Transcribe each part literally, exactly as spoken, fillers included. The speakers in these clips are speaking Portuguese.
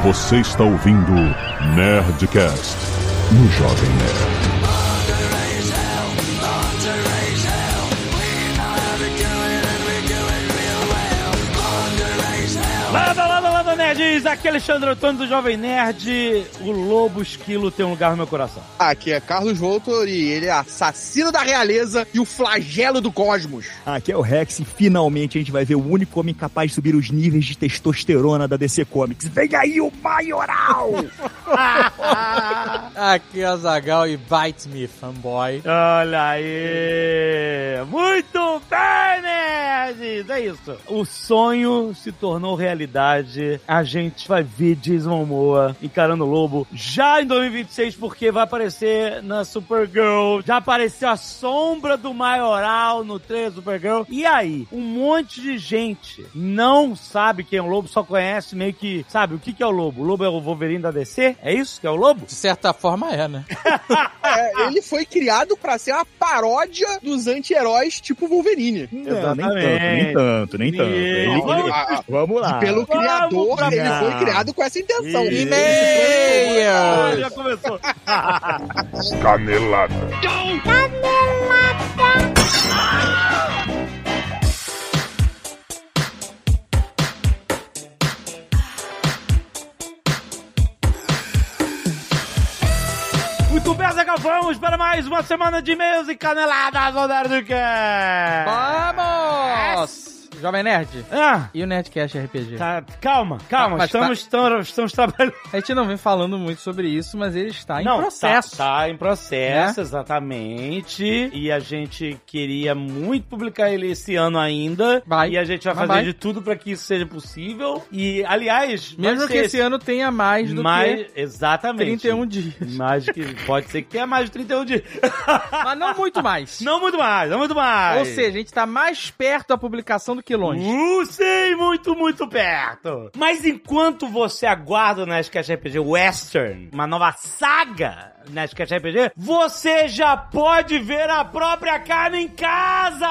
Você está ouvindo Nerdcast no Jovem Nerd. Landa, landa, landa, nerds! Aqui é Alexandre Antônio do Jovem Nerd. O lobo esquilo tem um lugar no meu coração. Aqui é Carlos Voltor e ele é assassino da realeza e o flagelo do cosmos. Aqui é o Rex e finalmente a gente vai ver o único homem capaz de subir os níveis de testosterona da D C Comics. Vem aí o Maioral! Aqui é o Azaghal e Bite Me, fanboy. Olha aí! Muito bem, nerds! É isso. O sonho se tornou realidade. A gente vai ver Jason Momoa encarando o lobo já em dois mil e vinte e seis, porque vai aparecer na Supergirl. Já apareceu a sombra do Maioral no trailer da Supergirl. E aí, um monte de gente não sabe quem é o lobo, só conhece meio que, sabe, o que que é o lobo? O lobo é o Wolverine da D C? É isso que é o lobo? De certa forma é, né? É, ele foi criado pra ser uma paródia dos anti-heróis tipo Wolverine. Não, nem tanto, nem tanto, nem tanto. Ele, ele, Ah, vamos lá. Pelo criador, Vamos ele pra- foi criado com essa intenção. E-mail! Já começou. Canelada. Muito bem, Zagal, vamos para mais uma semana de e-mails e caneladas no Nerdcast. Vamos! Jovem Nerd. Ah, E o Nerdcast R P G? tá, calma, calma, Mas estamos, estamos, estamos trabalhando. A gente não vem falando muito sobre isso, mas ele está em Não, processo. Tá, tá em processo, Né? exatamente. E a gente queria muito publicar ele esse ano ainda. Vai. E a gente vai Mas fazer vai. de tudo pra que isso seja possível. E, aliás, vai Mesmo que ser esse ano tenha mais do mais, que exatamente. trinta e um dias. Mais que, pode ser que tenha mais de trinta e um dias. Mas não muito mais. Não muito mais, não muito mais. Ou seja, a gente tá mais perto da publicação do que longe. Uh, sim, muito, muito perto. Mas enquanto você aguarda o Nerdcast R P G Western, uma nova saga Nerdcast R P G, você já pode ver a própria carne em casa!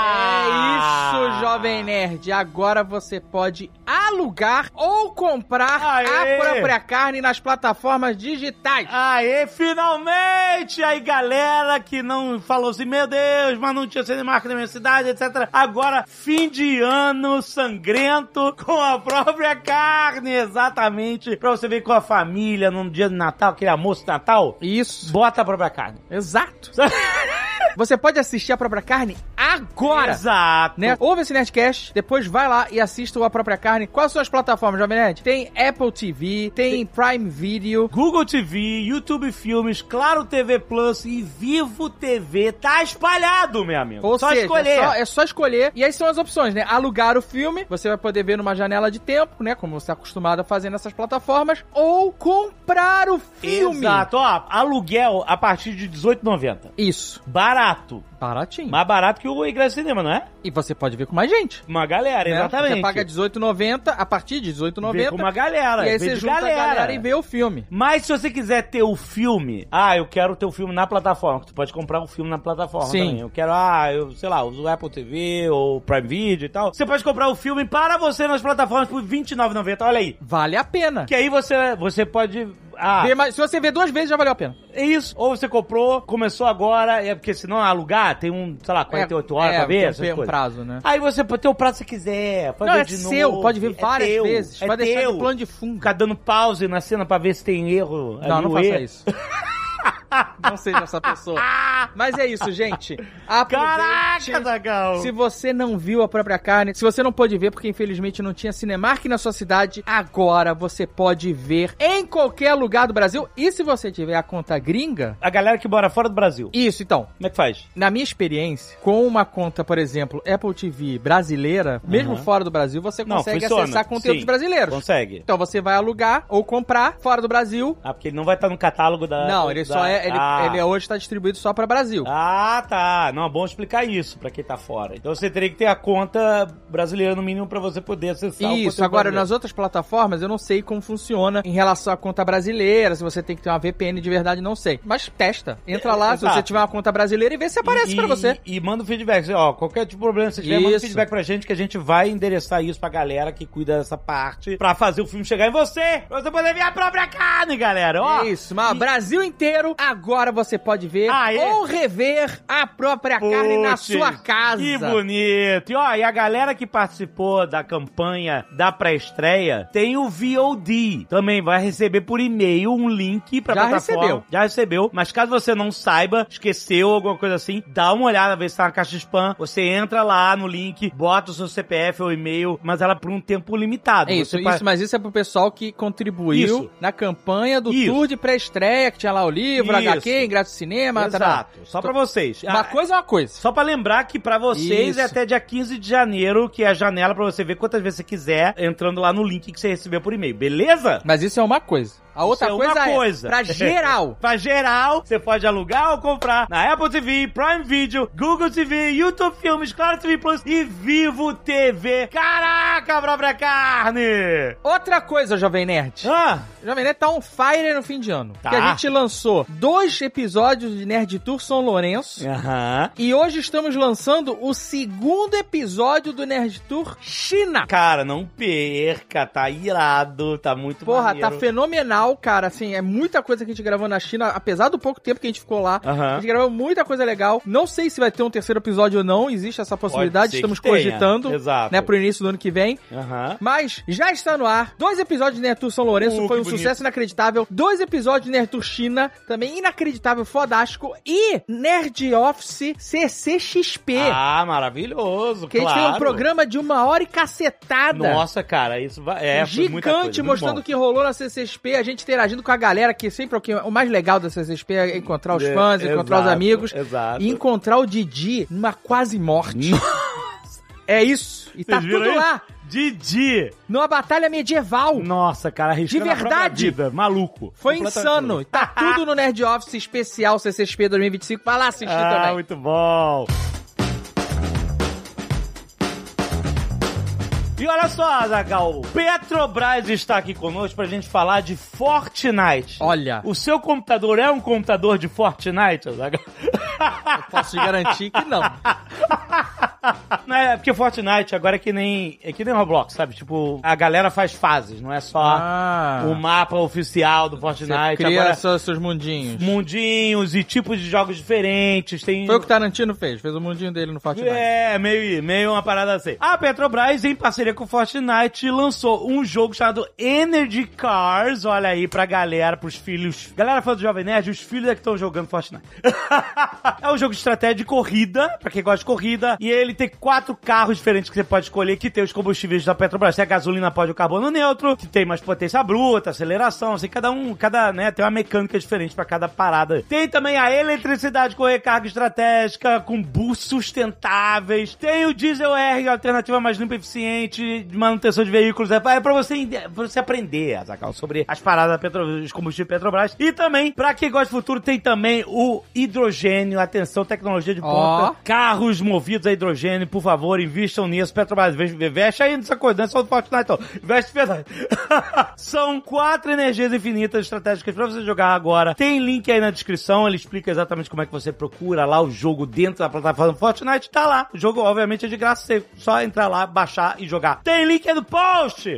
É isso, Jovem Nerd. Agora você pode alugar ou comprar Aê! a própria carne nas plataformas digitais. Aê, finalmente! Aí, galera que não falou assim, meu Deus, mas não tinha Cinemark na minha cidade, etcétera. Agora, fim de ano sangrento com a própria carne, exatamente. Pra você ver com a família num dia de Natal, aquele almoço de Natal, Isso. bota a própria carne. Exato. Você pode assistir a própria carne agora. Exato. Né? Ouve esse Nerdcast, depois vai lá e assista o A Própria Carne. Quais são as plataformas, Jovem Nerd? Tem Apple T V, tem Prime Video. Google T V, YouTube Filmes, Claro T V Plus e Vivo T V. Tá espalhado, meu amigo. Ou só seja, escolher. É, só, é só escolher. E aí são as opções, né? Alugar o filme, você vai poder ver numa janela de tempo, né? Como você é acostumado a fazer nessas plataformas. Ou comprar o filme. Exato. Ó, aluguel a partir de dezoito reais e noventa centavos. Isso. Barato. Baratinho. Mais barato que o ingresso de cinema, não é? E você pode ver com mais gente. Uma galera, Né? exatamente. Você paga dezoito reais e noventa centavos, a partir de dezoito reais e Vê noventa com centavos. uma galera. E aí vê você de junta a galera e vê o filme. Mas se você quiser ter o filme, ah, eu quero ter o filme na plataforma, tu pode comprar o filme na plataforma Sim. também. Eu quero, ah, eu, sei lá, uso o Apple T V ou Prime Video e tal. Você pode comprar o filme para você nas plataformas por vinte e nove reais e noventa centavos, olha aí. Vale a pena. Que aí você, você pode... Ah, Vê mais- se você ver duas vezes, já valeu a pena. é isso. Ou você comprou, começou agora, é porque senão alugar tem um, sei lá, quarenta e oito horas é, pra ver, tem essas um coisas. prazo, né? Aí você pode ter o prazo que você quiser, pode Não, ver é de seu, novo. pode ver É várias teu, vezes. é Vai deixar teu. de plano de fundo. Ficar dando pause na cena pra ver se tem erro. Não, ali, não o faça erro. isso. Não seja essa pessoa. Mas é isso, gente. Aproveite. Caraca, Zagal. Se você não viu A Própria Carne, se você não pôde ver porque infelizmente não tinha Cinemark na sua cidade, agora você pode ver em qualquer lugar do Brasil. E se você tiver a conta gringa... A galera que mora fora do Brasil, Isso, então. como é que faz? Na minha experiência, com uma conta, por exemplo, Apple T V brasileira, mesmo fora do Brasil, você Não, consegue funciona. acessar conteúdos Sim, brasileiros. Consegue. Então você vai alugar ou comprar fora do Brasil. Ah, porque ele não vai estar no catálogo da... Não, ele da- só é. Ele, Ah, Ah. ele hoje tá distribuído só pra Brasil. Ah, tá. Não, é bom explicar isso pra quem tá fora. Então você teria que ter a conta brasileira no mínimo pra você poder acessar o Isso, conteúdo agora brasileiro. nas outras plataformas eu não sei como funciona em relação à conta brasileira, se você tem que ter uma V P N de verdade, não sei. Mas testa, entra lá, É, se exato. você tiver uma conta brasileira e vê se aparece e, pra você. E, e manda o feedback. Ó, qualquer tipo de problema que você tiver, manda Isso. feedback pra gente que a gente vai endereçar isso pra galera que cuida dessa parte pra fazer o filme chegar em você, pra você poder ver a própria carne, galera. Ó, Isso, mas e- Brasil inteiro, agora você pode ver Ah, é? ou rever a própria carne na Putz, sua casa. Que bonito. E ó, e a galera que participou da campanha da pré-estreia tem o V O D. Também vai receber por e-mail um link pra Já plataforma. recebeu. Já recebeu. Mas caso você não saiba, esqueceu alguma coisa assim, dá uma olhada, vê se tá na caixa de spam. Você entra lá no link, bota o seu C P F ou e-mail, mas ela por um tempo limitado. É isso, Você isso, pa- mas isso é pro pessoal que contribuiu Isso. na campanha do Isso. tour de pré-estreia, que tinha lá o livro, Isso. H Q, ingresso de cinema, tará. Exato. Só pra vocês. Uma Ah, coisa é uma coisa. Só pra lembrar que pra vocês Isso. é até dia quinze de janeiro, que é a janela pra você ver quantas vezes você quiser, entrando lá no link que você recebeu por e-mail, beleza? Mas isso é uma coisa. A outra Isso é coisa, uma é coisa. pra geral. Pra geral, você pode alugar ou comprar na Apple T V, Prime Video, Google T V, YouTube Filmes, Claro T V Plus e Vivo T V. Caraca, própria carne! Outra coisa, Jovem Nerd. Ah, O Jovem Nerd tá on fire no fim de ano. Tá. Que a gente lançou dois episódios de Nerd Tour São Lourenço. aham. E hoje estamos lançando o segundo episódio do Nerd Tour China. Cara, não perca, tá irado, tá muito Porra, maneiro. tá fenomenal, cara. Assim, é muita coisa que a gente gravou na China, apesar do pouco tempo que a gente ficou lá. Aham. A gente gravou muita coisa legal. Não sei se vai ter um terceiro episódio ou não, existe essa possibilidade, ser estamos que tenha. cogitando, Exato. né, pro início do ano que vem. Aham. Mas já está no ar. Dois episódios de Nerd Tour São Lourenço, Uh, foi que um bonito. sucesso inacreditável. Dois episódios de Nerd Tour China, também inacreditável, fodástico. E Nerd Office C C X P. Ah, maravilhoso, que a gente claro. tem um programa de uma hora e cacetada. Nossa, cara, isso vai... É, foi muita coisa, Gigante, muito mostrando bom. o que rolou na C C X P, a gente interagindo com a galera, que sempre é o, que, o mais legal da C C X P é encontrar os É, fãs, encontrar os exato, amigos. exato. E encontrar o Didi numa quase morte. É isso. E tá Vocês viram tudo aí? lá, Didi! numa batalha medieval. Nossa, cara, arriscando De a própria verdade. vida, maluco. Foi Completamente insano. maluco. Tá tudo no Nerd Office especial C C X P dois mil e vinte e cinco. Vai lá assistir Ah, também. muito bom. E olha só, Azaghal, Petrobras está aqui conosco pra gente falar de Fortnite. Olha. O seu computador é um computador de Fortnite, Azaghal? Eu posso te garantir que não. Não é porque Fortnite agora é que nem é que nem Roblox, sabe? Tipo, a galera faz fases, não é só Ah. o mapa oficial do Fortnite. Você cria Agora, seus, seus mundinhos. mundinhos e tipos de jogos diferentes. Tem Foi o que o Tarantino fez. Fez o mundinho dele no Fortnite. É, meio, meio uma parada assim. A Petrobras, em parceria com o Fortnite, lançou um jogo chamado Energy Cars. Olha aí pra galera, pros filhos. Galera fã do Jovem Nerd, os filhos é que estão jogando Fortnite. É um jogo de estratégia de corrida, pra quem gosta de corrida. E ele tem quatro carros diferentes que você pode escolher, que tem os combustíveis da Petrobras. Tem a gasolina, pode o carbono neutro, que tem mais potência bruta, aceleração, assim, cada um, cada, né, tem uma mecânica diferente pra cada parada. Tem também a eletricidade com recarga estratégica, com bus sustentáveis. Tem o Diesel R, alternativa mais limpa e eficiente de manutenção de veículos. É pra você, pra você aprender, Azaghal, sobre as paradas da Petro, os combustíveis Petrobras. E também, pra quem gosta de futuro, tem também o hidrogênio. Atenção, tecnologia de ponta. Ó. Carros movidos a hidrogênio, por favor, invistam nisso. Petrobras, veste aí nessa coisa, não é só do Fortnite, então. Investe de verdade. São quatro energias infinitas estratégicas pra você jogar agora. Tem link aí na descrição, ele explica exatamente como é que você procura lá o jogo dentro da plataforma Fortnite. Tá lá. O jogo, obviamente, é de graça. Você só entrar lá, baixar e jogar. Tem link aí no post!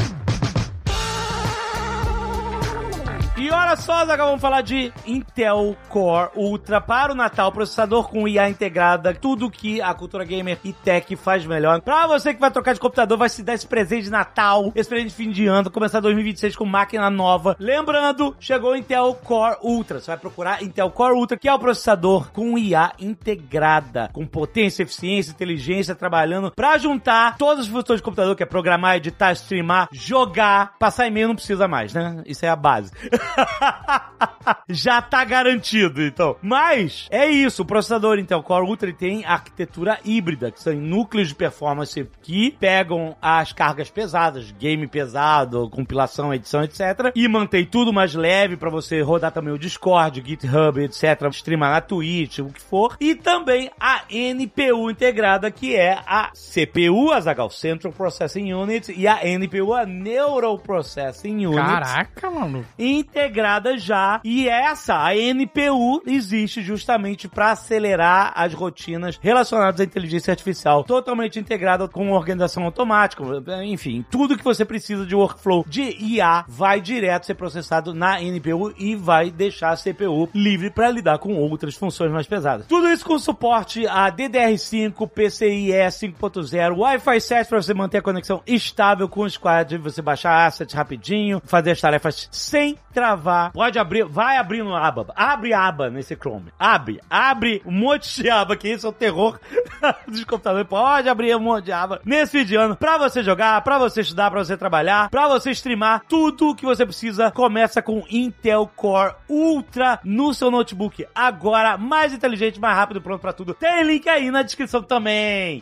E olha só, Azaghal, vamos falar de Intel Core Ultra para o Natal, processador com I A integrada, tudo que a cultura gamer e tech faz melhor. Pra você que vai trocar de computador, vai se dar esse presente de Natal, esse presente de fim de ano, começar dois mil e vinte e seis com máquina nova. Lembrando, chegou o Intel Core Ultra. Você vai procurar Intel Core Ultra, que é o processador com I A integrada, com potência, eficiência, inteligência, trabalhando pra juntar todas as funções de computador, que é programar, editar, streamar, jogar, passar e-mail não precisa mais, né? Isso é a base. Já tá garantido, então. Mas, é isso, o processador Intel Core Ultra tem arquitetura híbrida, que são núcleos de performance que pegam as cargas pesadas, game pesado, compilação, edição, etcétera, e mantém tudo mais leve pra você rodar também o Discord, GitHub, etcétera, streamar na Twitch, o que for. E também a N P U integrada, que é a C P U, Azaghal, Central Processing Unit, e a N P U, a Neural Processing Unit. Caraca, mano. Integrada já. E essa, a N P U, existe justamente para acelerar as rotinas relacionadas à inteligência artificial, totalmente integrada com organização automática, enfim, tudo que você precisa de workflow de I A vai direto ser processado na N P U e vai deixar a C P U livre para lidar com outras funções mais pesadas. Tudo isso com suporte a D D R cinco, P C I E cinco ponto zero, Wi-Fi sete para você manter a conexão estável com o Squad, você baixar assets rapidinho, fazer as tarefas sem travar. Pode abrir, vai abrir no aba. Abre aba nesse Chrome. Abre, abre um monte de aba, que isso é o terror dos computadores. Pode abrir um monte de aba nesse videoano pra você jogar, pra você estudar, pra você trabalhar, pra você streamar. Tudo que você precisa começa com Intel Core Ultra no seu notebook. Agora, mais inteligente, mais rápido, pronto pra tudo. Tem link aí na descrição também.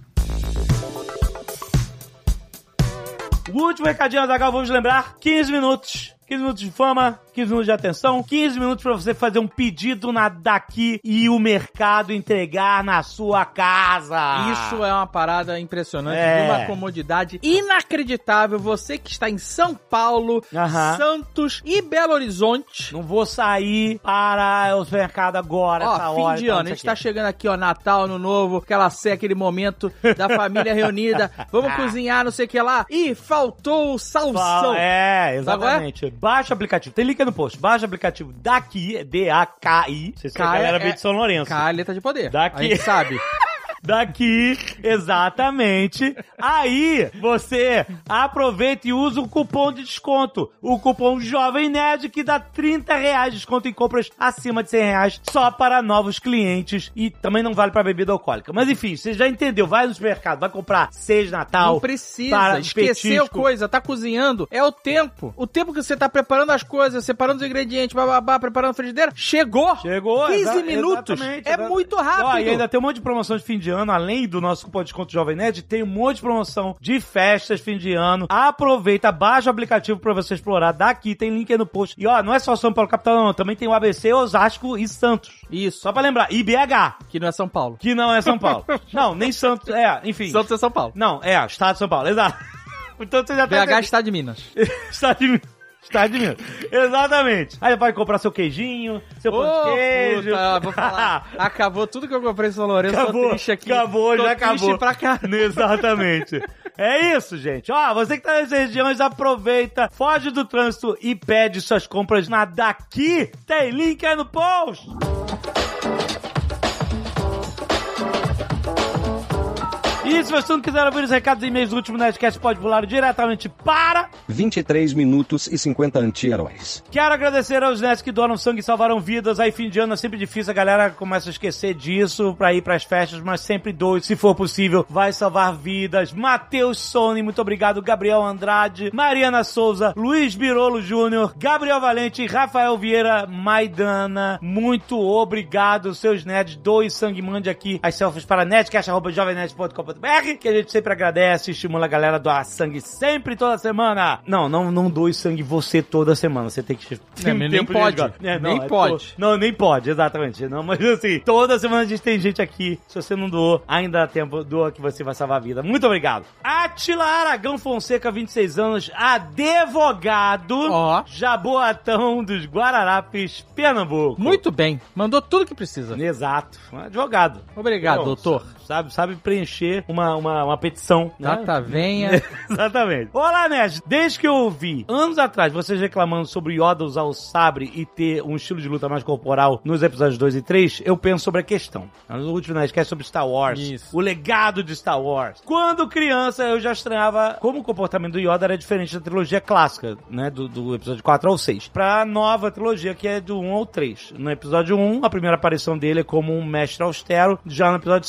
O último recadinho, Azaghal, vamos lembrar, quinze minutos. quinze minutos de fama, quinze minutos de atenção, quinze minutos pra você fazer um pedido na daqui e o mercado entregar na sua casa. Isso é uma parada impressionante, É. de uma comodidade inacreditável. Você que está em São Paulo, Aham. Santos e Belo Horizonte. Não vou sair para o mercado agora, essa Ó, fim hora. de então, ano, a isso gente tá aqui. chegando aqui, ó, Natal, Ano Novo, aquela sé, aquele momento da família reunida. Vamos cozinhar, não sei o que lá. Ih, faltou o salsão. É, Sabe qual é? exatamente. Baixa o aplicativo. Tem link aí no post. Baixa o aplicativo daqui, D A K I. Não sei se a K- galera é- veio de São Lourenço. K, letra de poder. Daqui. A gente sabe. Daqui, exatamente. Aí, você aproveita e usa o cupom de desconto. O cupom Jovem Nerd, que dá trinta reais de desconto em compras acima de cem reais, só para novos clientes. E também não vale para bebida alcoólica. Mas enfim, você já entendeu. Vai no supermercado, vai comprar seis de Natal. Não precisa. para Esqueceu petisco. coisa, tá cozinhando. É o tempo. O tempo que você tá preparando as coisas, separando os ingredientes, bababá, preparando a frigideira. Chegou. Chegou, quinze exa- minutos. exatamente, É exatamente. muito rápido. Ó, e ainda tem um monte de promoção de fim de ano, além do nosso cupom de desconto Jovem Nerd, tem um monte de promoção de festas, fim de ano. Aproveita, baixa o aplicativo pra você explorar. Daqui, tem link aí no post. E ó, não é só São Paulo capital não, também tem o A B C, Osasco e Santos. Isso. Só pra lembrar, e B H, Que não é São Paulo. que não é São Paulo. Não, nem Santos, é, enfim. Santos é São Paulo. Não, é, estado de São Paulo, exato. Então você já B tá... H está de Minas. Estado de Minas. Estado de Minas. Exatamente. Aí vai comprar seu queijinho, seu pão Ô, de queijo. puta, vou falar. Acabou tudo que eu comprei em São Lourenço. Acabou, tô triste aqui. acabou, tô já triste acabou. pra cá. Exatamente. É isso, gente. Ó, você que tá nessas regiões, aproveita, foge do trânsito e pede suas compras na Daqui. Tem link aí no post. E se você não quiser ouvir os recados e e-mails do último Nerdcast, pode pular diretamente para... vinte e três minutos e cinquenta anti-heróis. Quero agradecer aos nerds que doaram sangue e salvaram vidas. Aí fim de ano é sempre difícil, a galera começa a esquecer disso pra ir pras festas, mas sempre doe, se for possível, vai salvar vidas. Matheus Sone, muito obrigado. Gabriel Andrade, Mariana Souza, Luiz Birolo Júnior, Gabriel Valente, Rafael Vieira Maidana, muito obrigado, seus nerds. Doe sangue, mande aqui as selfies para nerdcast arroba jovem nerd ponto com ponto b r, que a gente sempre agradece, estimula a galera a doar sangue sempre, toda semana. Não, não, não doe sangue você toda semana, você tem que... É, nem tempo de pode. jogar. É, não, Nem é pode. to- Não, nem pode, exatamente. Não, mas assim, toda semana a gente tem gente aqui. Se você não doou, ainda dá tempo, doa que você vai salvar a vida. Muito obrigado. Atila Aragão Fonseca, vinte e seis anos, advogado, Ó. Jaboatão dos Guararapes, Pernambuco. Muito bem. Mandou tudo que precisa. Exato, um advogado. Obrigado, Bom, doutor. Sabe, sabe preencher uma, uma, uma petição, né? Data venha. Exatamente. Olá, Nerd. Desde que eu ouvi, anos atrás, vocês reclamando sobre Yoda usar o sabre e ter um estilo de luta mais corporal nos episódios dois e três, eu penso sobre a questão. No último Nerdcast sobre Star Wars. Isso. O legado de Star Wars. Quando criança, eu já estranhava como o comportamento do Yoda era diferente da trilogia clássica, né? Do, do episódio quatro ao seis. Pra nova trilogia, que é do um ao três. No episódio um, a primeira aparição dele é como um mestre austero. Já no episódio cinco, a primeira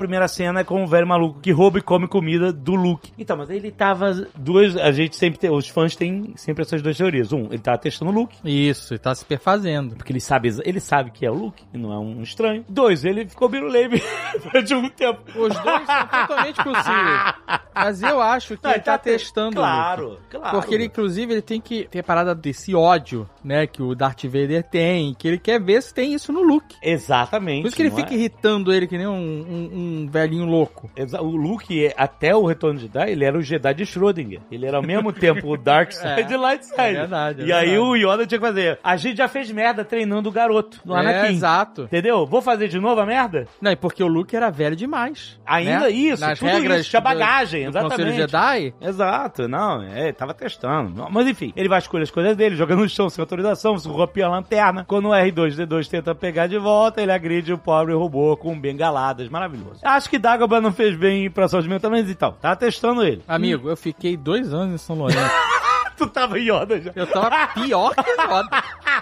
primeira cena é com o velho maluco que rouba e come comida do Luke. Então, mas ele tava... Duas... A gente sempre tem... Os fãs têm sempre essas duas teorias. Um, ele tava testando o Luke. Isso, ele tá se perfazendo. Porque ele sabe, ele sabe que é o Luke, e não é um estranho. Dois, ele ficou biruleibe durante algum tempo. Os dois são totalmente possíveis. Mas eu acho que Não, ele ele tá, tá te- testando Claro, o Luke. claro. Porque ele, inclusive, ele tem que ter parada desse ódio, né, que o Darth Vader tem, que ele quer ver se tem isso no Luke. Exatamente. Por isso que ele não fica é? irritando ele que nem um, um, um velhinho louco. Exa- O Luke, até o Retorno de Jedi, ele era o Jedi de Schrödinger. Ele era ao mesmo tempo o Dark Side e o Light Side. É verdade, é e aí verdade. o Yoda tinha que fazer. A gente já fez merda treinando o garoto no É, Anakin. exato. Entendeu? Vou fazer de novo a merda? Não, e porque o Luke era velho demais. Ainda né? isso, Nas tudo regras isso, tinha do- bagagem, do exatamente. Conselho Jedi. Exato, não, é, tava testando. Mas enfim, ele vai escolher as coisas dele, joga no chão sem autorização, rompia a lanterna. Quando o R dois D dois tenta pegar de volta, ele agride o pobre robô com bengaladas. Maravilhoso. Acho que Dagobah não fez bem pra saúde mental, mas então, tava testando ele. Amigo, eu fiquei dois anos em São Lourenço. Tu tava Yoda já. Eu tava pior que Yoda.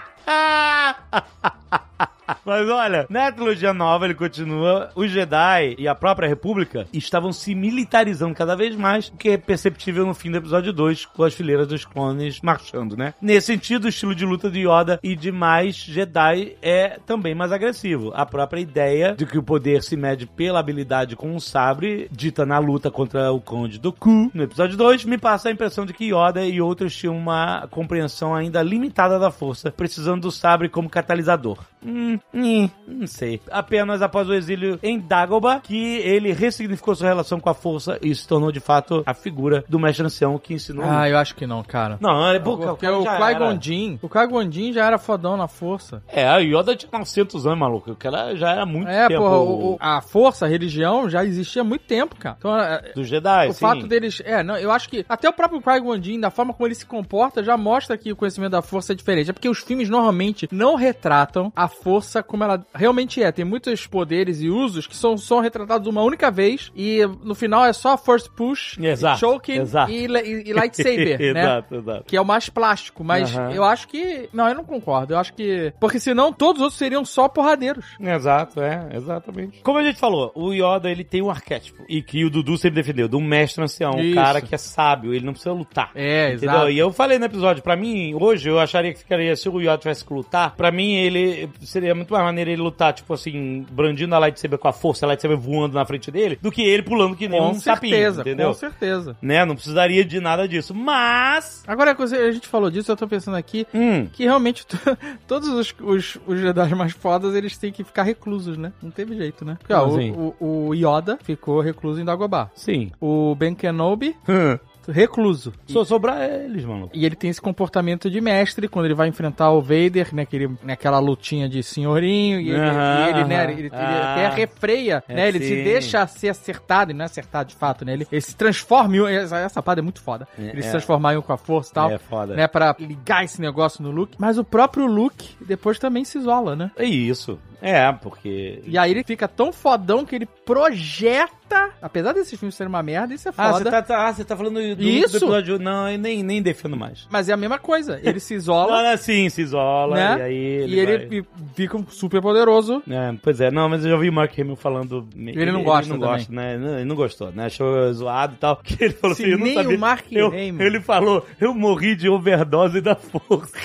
Mas olha, na trilogia nova ele continua, os Jedi e a própria República estavam se militarizando cada vez mais, o que é perceptível no fim do episódio dois, com as fileiras dos clones marchando, né? Nesse sentido, o estilo de luta de Yoda e demais Jedi é também mais agressivo. A própria ideia de que o poder se mede pela habilidade com um sabre, dita na luta contra o Conde Dooku, no episódio dois, me passa a impressão de que Yoda e outros tinham uma compreensão ainda limitada da força, precisando do sabre como catalisador. Hum, hum, não sei. Apenas após o exílio em Dagobah que ele ressignificou sua relação com a força e se tornou de fato a figura do mestre ancião que ensinou. Ah, eu acho que não, cara. Não, é porque, Porque o Qui-Gon Jinn, o Qui-Gon Jinn já era fodão na força. É, o Yoda tinha novecentos anos, maluco. O cara já era muito É, tempo. porra, o- o- a força, a religião já existia há muito tempo, cara. Então, é, Do Jedi, o sim. fato deles... É, não, eu acho que até o próprio Qui-Gon Jinn, da forma como ele se comporta, já mostra que o conhecimento da força é diferente. É porque os filmes normalmente não retratam a força como ela realmente é. Tem muitos poderes e usos que são, são retratados uma única vez e no final é só Force Push, Exato, Choking exato. e, e, e Lightsaber, né? Exato, exato. Que é o mais plástico, mas Aham. eu acho que... Não, eu não concordo. Eu acho que... Porque senão todos os outros seriam só porradeiros. Exato, é, exatamente. Como a gente falou, o Yoda, ele tem um arquétipo, e que o Dudu sempre defendeu, do mestre ancião, um Isso. cara que é sábio, ele não precisa lutar. É, Entendeu? exato. E eu falei no episódio, pra mim, hoje, eu acharia que ficaria, se o Yoda tivesse que lutar, pra mim, ele seria muito mais maneiro ele lutar, tipo assim, brandindo a lightsaber com a força, a lightsaber voando na frente dele, do que ele pulando que nem Com um sapinho, certeza, entendeu? com certeza. Né? Não precisaria de nada disso. Mas... Agora, a gente falou disso, eu tô pensando aqui Hum, que realmente t- todos os, os, os Jedi mais fodas, eles têm que ficar reclusos, né? Não teve jeito, né? Porque, ó, Como assim? o, o, o Yoda ficou recluso em Dagobah. sim. O Ben Kenobi, recluso. Só sobrar eles, mano. E ele tem esse comportamento de mestre quando ele vai enfrentar o Vader, né, que ele, naquela lutinha de senhorinho, e ele, Aham, e ele, né, aham. ele, ele Ah. até refreia, É, né, ele sim. se deixa ser acertado, e não é acertado de fato, né, ele, ele se transforma em um, essa, essa parada é muito foda, É, ele se é. transformar em um com a força e tal, É foda. né, pra ligar esse negócio no Luke, mas o próprio Luke depois também se isola, né. É isso. É, porque... E aí ele fica tão fodão que ele projeta, apesar desses filmes serem uma merda, isso é Ah, foda. você tá, tá, ah, você tá falando do, do Isso? episódio... Não, eu nem, nem defendo mais. Mas é a mesma coisa, ele se isola, Olha, sim, se isola, né? e aí ele e ele vai- fi- fica um super poderoso. É, pois é, não, mas eu já ouvi o Mark Hamill falando... Ele não gosta Ele não também. gosta, né? Não, ele não gostou, né? Achou zoado e tal. Que ele falou Se assim, eu não nem sabia... o Mark eu, Hamill. Ele falou, eu morri de overdose da força.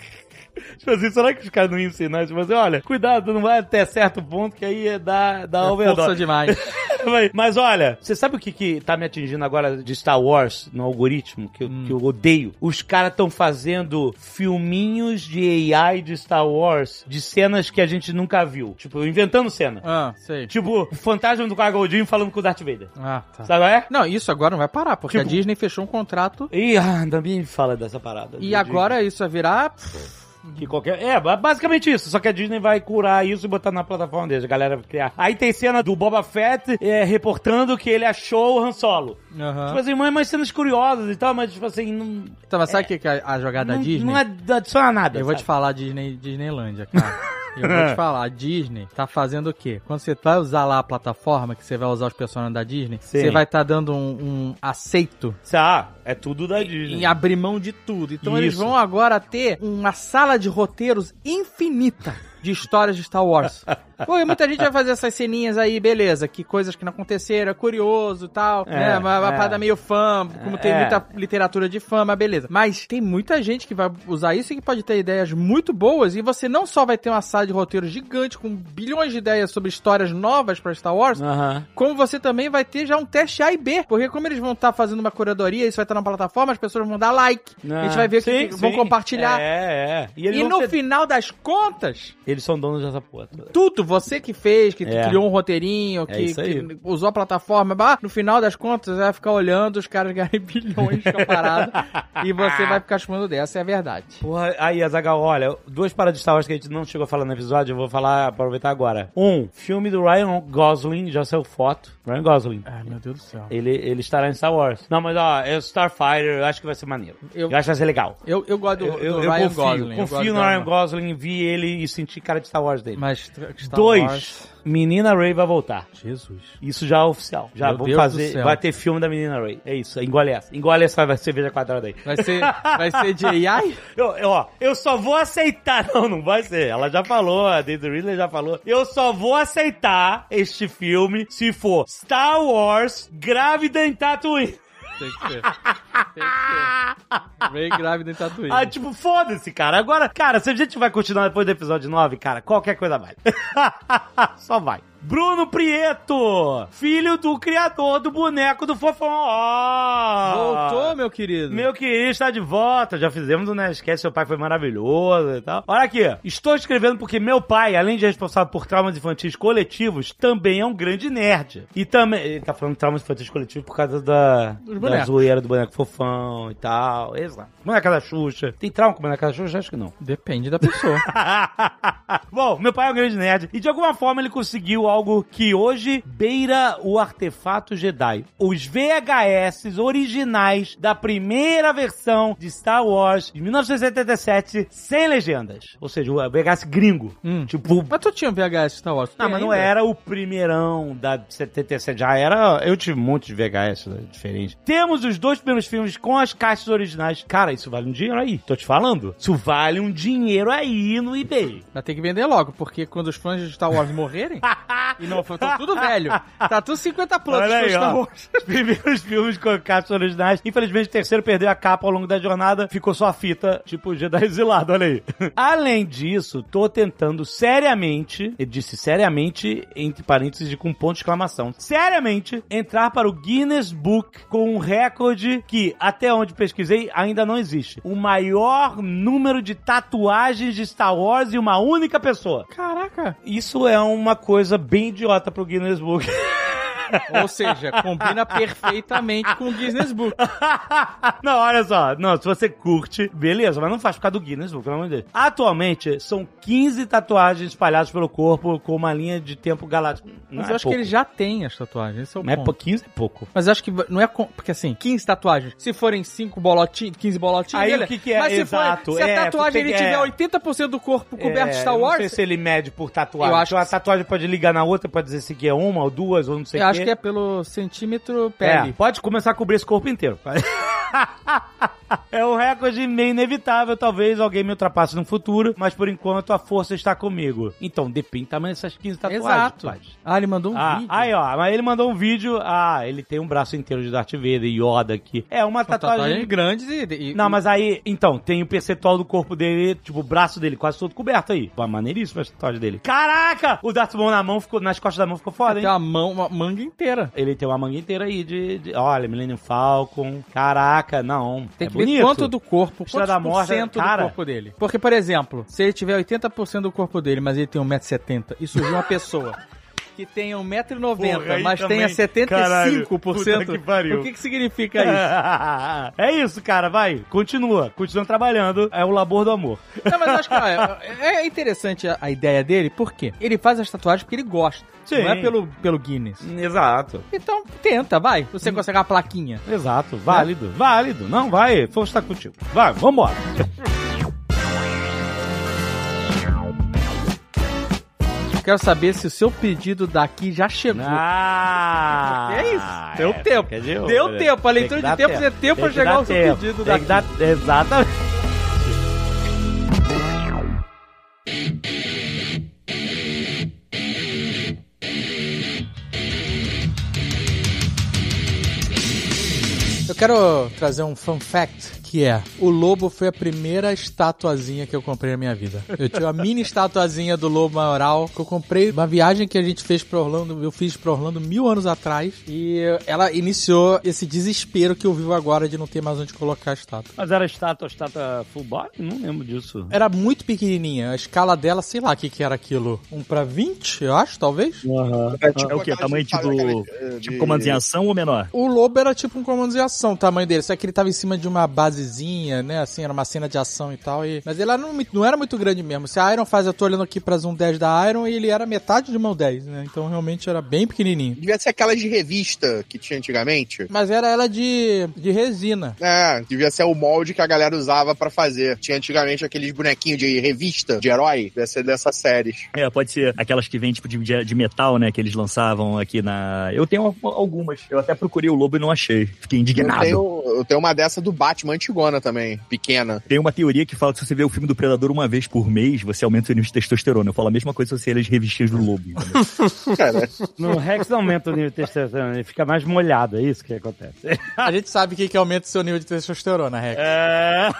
Tipo assim, será que os caras não iam ensinar? Tipo assim, olha, cuidado, não vai até certo ponto que aí é dar, dar É overdose. força demais. Mas- Mas olha, você sabe o que, que tá me atingindo agora de Star Wars no algoritmo? Que eu, Hum. que eu odeio? Os caras estão fazendo filminhos de A I de Star Wars de cenas que a gente nunca viu. Tipo, inventando cena. Ah, sei. Tipo, o fantasma do Qui-Gon Jinn falando com o Darth Vader. Ah, tá. Sabe qual é? Não, isso agora não vai parar, porque Tipo- a Disney fechou um contrato Ih, ah, também fala dessa parada. e de- agora isso vai virar... Que qualquer... É, basicamente isso. Só que a Disney vai curar isso e botar na plataforma deles. A galera vai criar. Aí tem cena do Boba Fett é, reportando que ele achou o Han Solo. Aham. Tipo assim, mas, mas cenas curiosas e tal, mas tipo assim, não... Então, mas sabe o que que é a jogada não, da Disney? não adiciona nada. Eu vou te sabe? falar Disney, Disneylândia, cara. Eu vou te falar, a Disney tá fazendo o quê? Quando você vai usar lá a plataforma, que você vai usar os personagens da Disney, Sim. você vai estar dando um, um aceito Ah, é tudo da Disney. em abrir mão de tudo. Então eles Isso. vão agora ter uma sala de roteiros infinita de histórias de Star Wars. Pô, e muita gente vai fazer essas ceninhas aí, beleza, que coisas que não aconteceram, é curioso e tal, é, né? Uma, uma é. parada meio fã, como tem É. muita literatura de fã, mas beleza. Mas tem muita gente que vai usar isso e que pode ter ideias muito boas, e você não só vai ter uma sala de roteiro gigante com bilhões de ideias sobre histórias novas pra Star Wars, Aham. como você também vai ter já um teste A e B, porque como eles vão estar fazendo uma curadoria, isso vai estar na plataforma, as pessoas vão dar like, a gente vai ver o que, Sim, que vão sim. compartilhar. É, é. E, eles E vão no ser- final das contas, Eles são donos dessa porra toda. tudo, você que fez, que É. criou um roteirinho, É que, isso aí. que usou a plataforma, bah, no final das contas, você vai ficar olhando os caras ganharem bilhões de parada e você vai ficar chamando dessa, é a verdade. Porra, aí, Azaghal, olha, duas paradas de Star Wars que a gente não chegou a falar no episódio, eu vou falar, aproveitar agora. Um, filme do Ryan Gosling, já saiu foto. Ryan Gosling. Ai, meu Deus do céu. Ele, ele estará em Star Wars. Não, mas ó, é o Starfighter, eu acho que vai ser maneiro. Eu, Eu- acho que vai ser legal. Eu, eu gosto do, Eu, eu, do eu Ryan confio, Gosling. eu gosto confio no do Ryan Gosling, vi ele e senti cara de Star Wars dele. Mas Star Dois, Wars... Menina Rey vai voltar. Jesus. Isso já é oficial. Já Meu vão Deus do fazer, céu. vai ter filme da Menina Rey. É isso, engole essa. Engole essa cerveja quadrada aí. Vai ser, vai ser de A I? Eu, eu, ó, eu só vou aceitar. Não, não vai ser. Ela já falou, a Daisy Ridley já falou. Eu só vou aceitar este filme se for Star Wars grávida em Tatooine. Tem que ser. Tem que ser. Bem grávida em Tatooine. Ah, tipo, foda-se, cara. Agora, cara, se a gente vai continuar depois do episódio nove, cara, qualquer coisa vale. Só vai. Bruno Prieto, filho do criador do boneco do Fofão. Ó! Voltou, meu querido. Meu querido está de volta. Já fizemos o Nerdcast, seu pai foi maravilhoso e tal. Olha aqui, estou escrevendo porque meu pai, além de responsável por traumas infantis coletivos, também é um grande nerd. E também... Ele tá falando de traumas infantis coletivos por causa da, da bonecos. zoeira do boneco Fofão e tal. Exato. Boneca da Xuxa. Tem trauma com boneca da Xuxa? Acho que não. Depende da pessoa. Bom, meu pai é um grande nerd e de alguma forma ele conseguiu algo que hoje beira o artefato Jedi. Os V H S originais da primeira versão de Star Wars de mil novecentos e setenta e sete sem legendas. Ou seja, o V H S gringo. Hum. Tipo... Mas tu tinha um V H S Star Wars? Tu Não, tem mas não ainda? era o primeirão da setenta e sete, já era... Eu tive um monte de V H S diferentes. Temos os dois primeiros filmes com as caixas originais. Cara, isso vale um dinheiro aí. Tô te falando. Isso vale um dinheiro aí no eBay. Vai ter que vender logo, porque quando os fãs de Star Wars morrerem, e não, tá tudo velho, tá tudo cinquenta planos Olha com aí, Star ó. Wars. Os primeiros filmes com caixas originais. Infelizmente, o terceiro perdeu a capa ao longo da jornada. Ficou só a fita, tipo Jedi exilado, olha aí. Além disso, tô tentando seriamente, ele disse seriamente, entre parênteses e com ponto de exclamação, seriamente, entrar para o Guinness Book com um recorde que, até onde pesquisei, ainda não existe. O maior número de tatuagens de Star Wars em uma única pessoa. Caraca. Isso é uma coisa bem idiota pro Guinness Book. Ou seja, combina perfeitamente com o Guinness Book. Não, olha só. Não, se você curte, beleza, mas não faz por causa do Guinness Book, pelo amor de Deus. Atualmente, são quinze tatuagens espalhadas pelo corpo com uma linha de tempo galáctico. Não Mas é eu acho pouco. que ele já tem as tatuagens, esse é o Não é ponto. pou- quinze é pouco. Mas eu acho que não é... Com... Porque assim, quinze tatuagens, se forem cinco bolotinhos, quinze bolotinhos... Aí beleza. o que que é? Mas se, Exato, for, se a é, tatuagem tu tem- ele tiver é. oitenta por cento do corpo coberto de É, Star eu Wars... Não sei se ele mede por tatuagem. Eu acho Porque uma que- tatuagem pode ligar na outra, pode dizer se que é uma ou duas ou não sei o Eu quê. acho que é pelo centímetro É, pele. pode começar a cobrir esse corpo inteiro. É um recorde meio inevitável, talvez alguém me ultrapasse no futuro, mas por enquanto a força está comigo. Então, depende do tamanho dessas quinze tatuagens. Exato. pai. Ah, ele mandou um Ah, vídeo. aí ó, mas ele mandou um vídeo, ah, ele tem um braço inteiro de Darth Vader, Yoda aqui. É uma São tatuagem... tatuagens grandes e... e Não, mas aí, então, tem o percentual do corpo dele, tipo, o braço dele quase todo coberto aí. Pô, maneiríssima a tatuagem dele. Caraca! O Darth Maul na mão, ficou, nas costas da mão ficou foda, hein? tem uma, mão, uma manga inteira. Ele tem uma manga inteira aí de, de- olha, Millennium Falcon. Caraca, não. Tem é que bonito. ver quanto do corpo, Estrela quantos da por Morte, cento cara. do corpo dele. Porque, por exemplo, se ele tiver oitenta por cento do corpo dele, mas ele tem um metro e setenta e surgiu uma pessoa que tenha um metro e noventa, Porra, aí mas também, tenha setenta e cinco por cento, caralho, puta que pariu. o que que significa isso? É isso, cara, vai. Continua. Continua trabalhando. É o labor do amor. Não, mas eu acho que ó, é interessante a, a ideia dele, por quê? Ele faz as tatuagens porque ele gosta. Sim. Não é pelo, pelo Guinness. Exato. Então, tenta, vai. Você consegue uma plaquinha. Exato. Válido. Válido. Não, vai. Força tá contigo. Vai, vambora. Quero saber se o seu pedido daqui já chegou. Ah! É isso. Deu é, tempo. fica de olho. Deu tempo. A Tem leitura que de dar tempos é tempo Tem pra que chegar dar ao seu tempo. pedido Tem daqui. que dar... Exatamente. quero trazer um fun fact, que é, o lobo foi a primeira estatuazinha que eu comprei na minha vida. Eu tinha uma mini estatuazinha do lobo maioral, que eu comprei uma viagem que a gente fez pra Orlando, eu fiz pra Orlando mil anos atrás, e ela iniciou esse desespero que eu vivo agora de não ter mais onde colocar a estátua. Mas era estátua, estátua full body? Não lembro disso. Era muito pequenininha, a escala dela, sei lá o que que era aquilo, um pra vinte, eu acho, talvez? Uhum. É, tipo, é o quê? Tamanho tipo, de... tipo comandos em ação ou menor? O lobo era tipo um comandos em ação, o tamanho dele, só que ele tava em cima de uma basezinha, né, assim, era uma cena de ação e tal, e... mas ele era não, não era muito grande mesmo. Se a Iron faz, eu tô olhando aqui pra Zoom dez da Iron, e ele era metade de mão dez, né, então realmente era bem pequenininho. Devia ser aquelas de revista que tinha antigamente. Mas era ela de, de resina. É, devia ser o molde que a galera usava pra fazer. Tinha antigamente aqueles bonequinhos de revista, de herói, devia ser dessas séries. É, pode ser aquelas que vêm tipo de, de metal, né, que eles lançavam aqui na... Eu tenho algumas, eu até procurei o lobo e não achei, fiquei indignado. Eu tenho, eu tenho uma dessa do Batman antigona também, pequena. Tem uma teoria que fala que se você vê o filme do Predador uma vez por mês, você aumenta o seu nível de testosterona. Eu falo a mesma coisa se você lê as revistinhas do lobo. Cara, No Rex não aumenta o nível de testosterona, ele fica mais molhado, é isso que acontece. A gente sabe o que, que aumenta o seu nível de testosterona, Rex. É...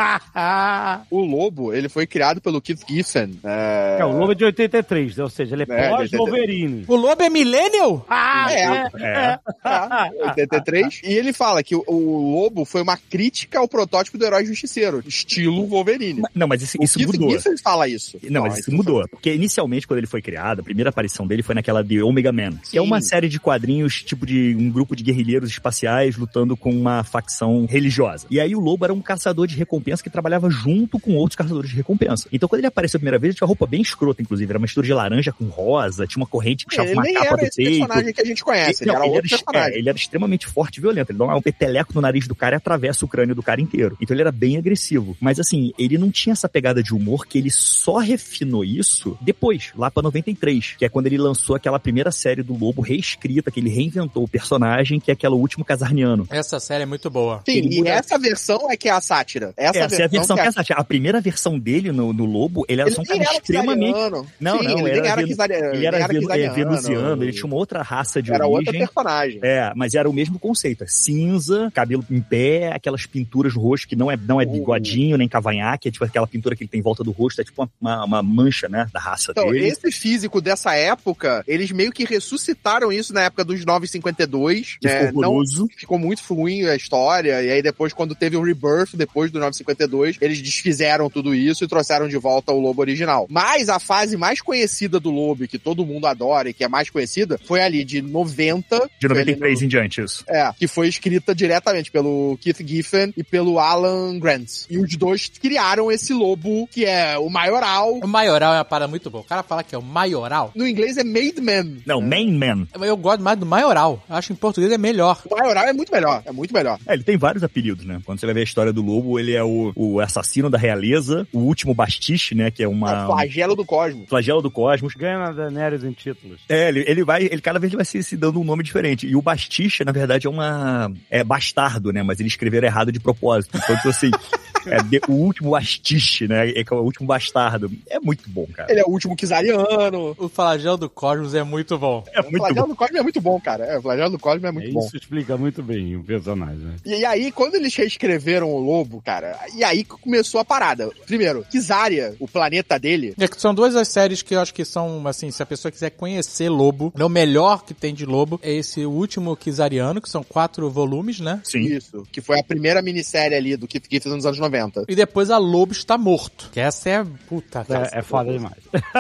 o lobo, ele foi criado pelo Keith Giffen. É, é, o lobo é de oitenta e três, ou seja, ele é, É, pós-Wolverine. O lobo é millennial? Ah, É, É. tá, oitenta e três. E ele fala que o, o lobo foi uma crítica ao protótipo do herói justiceiro, estilo Wolverine. Não, mas isso, isso o Keith mudou. Giffen fala isso. Não, mas isso mudou. Porque inicialmente, quando ele foi criado, a primeira aparição dele foi naquela de Omega Man, que Sim. é uma série de quadrinhos, tipo de um grupo de guerrilheiros espaciais lutando com uma facção religiosa. E aí o lobo era um caçador de recompensa que trabalhava junto com outros caçadores de recompensa. Então quando ele apareceu a primeira vez, ele tinha uma roupa bem escrota, inclusive. Era uma mistura de laranja com rosa, tinha uma corrente que puxava Ele uma nem capa era do esse peito. personagem que a gente conhece, ele, Não, era ele, outro era, personagem. é, ele era extremamente forte e violento. Ele dá um peteleco no nariz do cara e atravessa o crânio do cara inteiro. Então ele era bem agressivo. Mas assim, ele não tinha essa pegada de humor, que ele só refinou isso depois, lá pra noventa e três, que é quando ele lançou aquela primeira série do Lobo reescrita, que ele reinventou o personagem, que é aquela Último Casarniano. Essa série é muito boa. Sim, Ele e muda- essa versão é que é a sátira. Essa, Essa é a versão que que é é essa. A primeira versão dele no, no Lobo, ele era Ele só um nem cara era extremamente... czariano. Não, Sim, não, ele nem era venu- czariano, ele nem era, era venu- é, czariano. venusiano, ele tinha uma outra raça de Era outra origem. personagem. É, mas era o mesmo conceito. É cinza, cabelo em pé, aquelas pinturas no rosto que não é, não é bigodinho, nem cavanhaque, é tipo aquela pintura que ele tem em volta do rosto, é tipo uma, uma, uma mancha, né, da raça Então, dele. esse físico dessa época, eles meio que ressuscitaram isso na época dos novecentos e cinquenta e dois. Que né? ficou Não, horroroso. ficou muito ruim a história, e aí depois, quando teve o Rebirth, depois do novecentos e cinquenta e dois, eles desfizeram tudo isso e trouxeram de volta o Lobo original. Mas a fase mais conhecida do Lobo, que todo mundo adora e que é mais conhecida, foi ali de noventa... De noventa e foi ali três no- em diante, isso. É, que foi escrita diretamente pelo Keith Giffen e pelo Alan Grant. E os dois criaram esse lobo, que é o maioral. O maioral é uma parada muito boa. O cara fala que é o maioral. No inglês é Made Man. Não, Main Man. Eu gosto mais do maioral. Eu acho que em português é melhor. O maioral é muito melhor, é muito melhor. É, ele tem vários apelidos, né? Quando você vai ver a história do Lobo, ele é o, o assassino da realeza, o último Bastiche, né? Que é É uma... o flagelo do cosmos. flagelo do cosmos. Ganha na Daenerys em títulos. É, ele, ele vai, ele cada vez vai se, se dando um nome diferente. E o Bastiche, na verdade, é uma... é bastardo, né? Mas eles escreveram errado de propósito. Então, tipo assim... É de- o último Bastiche, né? É que é o último bastardo. É muito bom, cara. Ele é o último Kizariano. O flagelo do Cosmos é muito bom. É O muito flagelo bom. do cosmos é muito bom, cara. É, o flagelo do cosmos é muito Isso bom. explica muito bem o personagem, né? E, e aí, quando eles reescreveram o Lobo, cara, e aí que começou a parada. Primeiro, Kizaria, o planeta dele, É que são duas as séries que eu acho que são, assim, se a pessoa quiser conhecer Lobo, é o melhor que tem de Lobo, é esse último Kizariano, que são quatro volumes, né? Sim. isso, que foi a primeira minissérie ali do Keith Giffen nos anos noventa. E depois a Lobo Está Morto, que essa é... Puta, cara. É, é foda demais.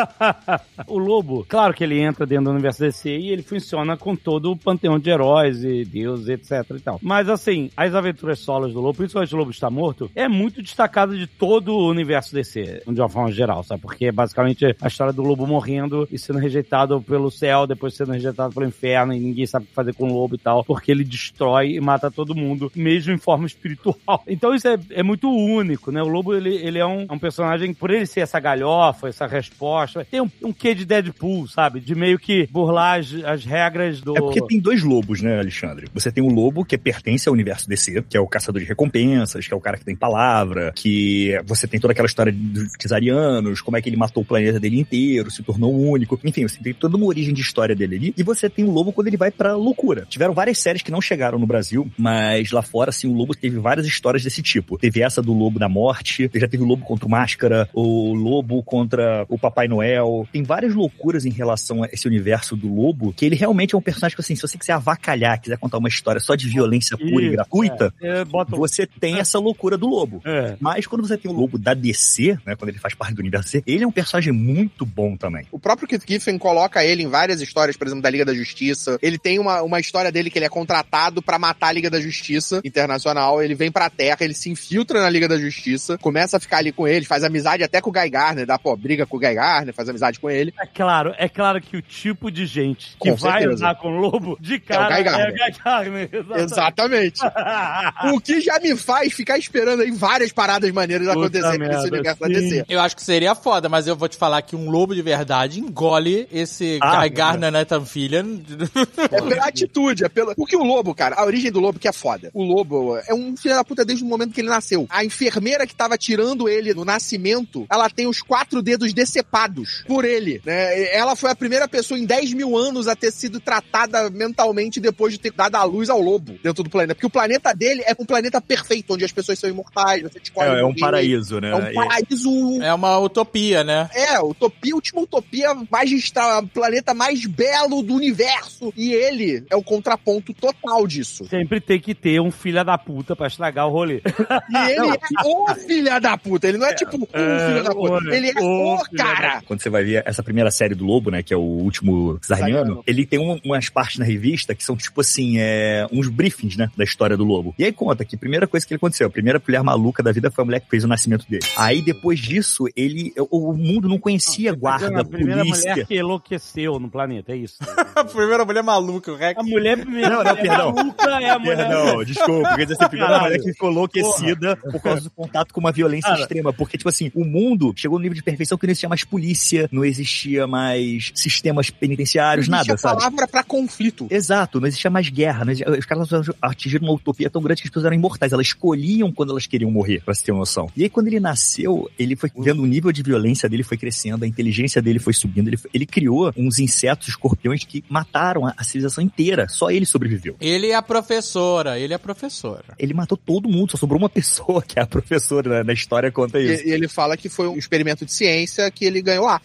O Lobo, claro que ele entra dentro do universo D C e ele funciona com todo o panteão de heróis e deuses, etc e tal. Mas assim, as aventuras solos do Lobo, principalmente o Lobo Está Morto, é muito destacado de todo o universo D C, de uma forma geral, sabe? Porque é basicamente a história do Lobo morrendo e sendo rejeitado pelo céu, depois sendo rejeitado pelo inferno e ninguém sabe o que fazer com o Lobo e tal, porque ele destrói e mata todo mundo, mesmo em forma espiritual. Então isso é, é muito único, né? O Lobo, ele, ele é um, um personagem, por ele ser essa galhofa, essa resposta, tem um, um quê de Deadpool, sabe? De meio que burlar as, as regras do... É porque tem dois lobos, né, Alexandre? Você tem o lobo que pertence ao universo D C, que é o caçador de recompensas, que é o cara que tem palavra, que você tem toda aquela história dos Kizarianos, como é que ele matou o planeta dele inteiro, se tornou único. Enfim, você tem toda uma origem de história dele ali. E você tem o lobo quando ele vai pra loucura. Tiveram várias séries que não chegaram no Brasil, mas lá fora, assim, o lobo teve várias histórias desse tipo. Teve essa do lobo da morte, já teve o lobo contra o Máscara, o lobo contra o Papai Noel. Tem várias loucuras em relação a esse universo do lobo, que ele realmente é um personagem que, assim, se você quiser avacalhar, quiser contar uma história só de violência pura Isso, e gratuita, é. Bota... você tem essa loucura do lobo. É. Mas quando você tem o lobo da D C, né, quando ele faz parte do universo D C, ele é um personagem muito bom também. O próprio Keith Giffen coloca ele em várias histórias, por exemplo, da Liga da Justiça. Ele tem uma, uma história dele que ele é contratado pra matar a Liga da Justiça Internacional. Ele vem pra Terra, ele se infiltra na Liga da Justiça, começa a ficar ali com ele, faz amizade até com o Guy Gardner, dá, pô, briga com o Guy Gardner, faz amizade com ele. É claro, é claro que o tipo de gente que Com vai certeza. andar com o lobo, de cara, É o Guy Gardner. é o Guy Gardner. Exatamente. O que já me faz ficar esperando aí várias paradas maneiras Puta acontecerem merda, nesse universo da sim. D C. Eu acho que seria foda, mas eu vou te falar que um lobo de verdade engole esse Ah, Guy Gardner, Nathan Fillion. É pela atitude, é pela... Porque o lobo, cara, a origem do lobo que é foda. O lobo é um filho da puta desde o momento que ele nasceu. A enfermeira que tava tirando ele no nascimento, ela tem os quatro dedos decepados por ele, né? Ela foi a primeira pessoa em dez mil anos a ter sido tratada mentalmente depois de ter dado a luz ao lobo dentro do planeta. Porque o planeta dele é um planeta perfeito, onde as pessoas são imortais, você escolhe É, é um morrer. paraíso, né? É um paraíso... É uma utopia, né? É, utopia, última utopia magistral, planeta mais belo do universo. E ele é o contraponto total disso. Sempre tem que ter um filho da puta pra estragar o rolê. E ele é o filho da puta. Ele não é tipo um filho da puta. Ele é o, o cara. Quando você vai ver essa primeira série do Lobo, né, que é o último Zarniano, Zarniano. ele tem um- umas partes na revista que são tipo assim, é, uns briefings, né, da história do Lobo. E aí conta que a primeira coisa que aconteceu, a primeira mulher maluca da vida foi a mulher que fez o nascimento dele. Aí depois disso, ele, o, o mundo não conhecia guarda, A primeira polícia. mulher que enlouqueceu no planeta, é isso. A primeira mulher maluca, o Rex. A mulher primeira Não, não, mulher perdão. maluca é a mulher... Perdão, desculpa, quer dizer assim, a primeira Caralho. mulher que ficou enlouquecida por causa do contato com uma violência Cara. extrema. Porque, tipo assim, o mundo chegou no nível de perfeição que não existia mais polícia, não existia mais sistemas penitenciários, Não nada, existe a sabe? palavra pra conflito. Exato, não existia mais guerra. Não existia... Os caras atingiram uma utopia tão grande que as pessoas eram imortais. Elas escolhiam quando elas queriam morrer, pra se ter uma noção. E aí, quando ele nasceu, ele foi vendo o nível de violência dele foi crescendo, a inteligência dele foi subindo. Ele, foi... ele criou uns insetos, escorpiões que mataram a, a civilização inteira. Só ele sobreviveu. Ele é a professora, ele é a professora. Ele matou todo mundo, só sobrou uma pessoa que é a professora, né? Na história conta isso. E, e ele fala que foi um experimento de ciência que ele ganhou lá.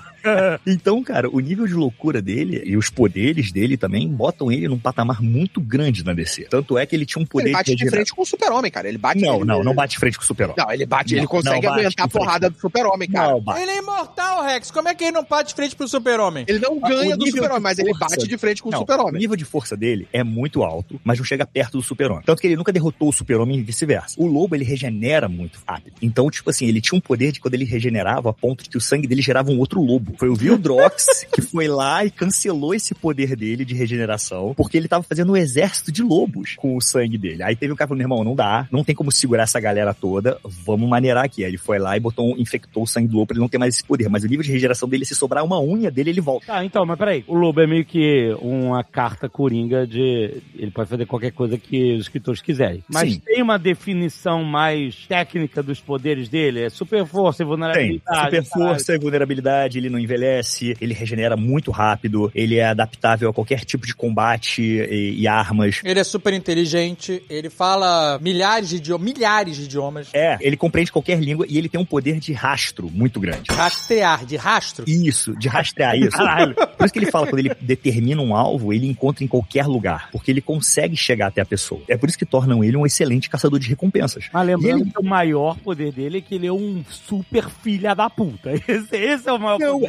Então, cara, o nível de loucura dele e os poderes dele também botam ele num patamar muito grande na D C. Tanto é que ele tinha um poder Ele bate de regenerar- frente com o super-homem, cara. Ele bate... Não, ele... não, não bate de frente com o Super-Homem. Não, ele bate, Não, ele consegue não bate aguentar a de frente. porrada do super-homem, cara. Não, bate. Ele é imortal, Rex. Como é que ele não bate de frente pro super-homem? Ele não ganha O do nível super-homem, de mas ele força- bate de frente com Não, o O super-homem. nível de força dele é muito alto, mas não chega perto do super-homem. Tanto que ele nunca derrotou o super-homem e vice-versa. O lobo, ele regenera muito rápido. Então, tipo assim, ele tinha um poder de quando ele regenerava, a ponto de que o sangue dele gerava um outro lobo. Foi o Vildrox que foi lá e cancelou esse poder dele de regeneração, porque ele tava fazendo um exército de lobos com o sangue dele. Aí teve um cara falando, meu irmão, não dá, não tem como segurar essa galera toda, vamos maneirar aqui. Aí ele foi lá e botou, infectou o sangue do lobo pra ele não ter mais esse poder. Mas o nível de regeneração dele, se sobrar uma unha dele, ele volta. Tá, então, mas peraí. O lobo é meio que uma carta coringa de... Ele pode fazer qualquer coisa que os escritores quiserem. Mas Sim. tem uma definição mais técnica dos poderes dele? É super força e Tem. vulnerabilidade. Super força e vulnerabilidade, ele não envelhece, ele regenera muito rápido, ele é adaptável a qualquer tipo de combate e, e armas. Ele é super inteligente, ele fala milhares de idiomas, milhares de idiomas. É, ele compreende qualquer língua e ele tem um poder de rastro muito grande. Rastrear, de rastro. Isso, de rastrear isso. Caralho. Por isso que ele fala, quando ele determina um alvo, ele encontra em qualquer lugar, porque ele consegue chegar até a pessoa. É por isso que tornam ele um excelente caçador de recompensas. Mas lembrando E ele- que o maior poder dele é que ele é um super filha da puta. Esse, esse é o maior Não, poder.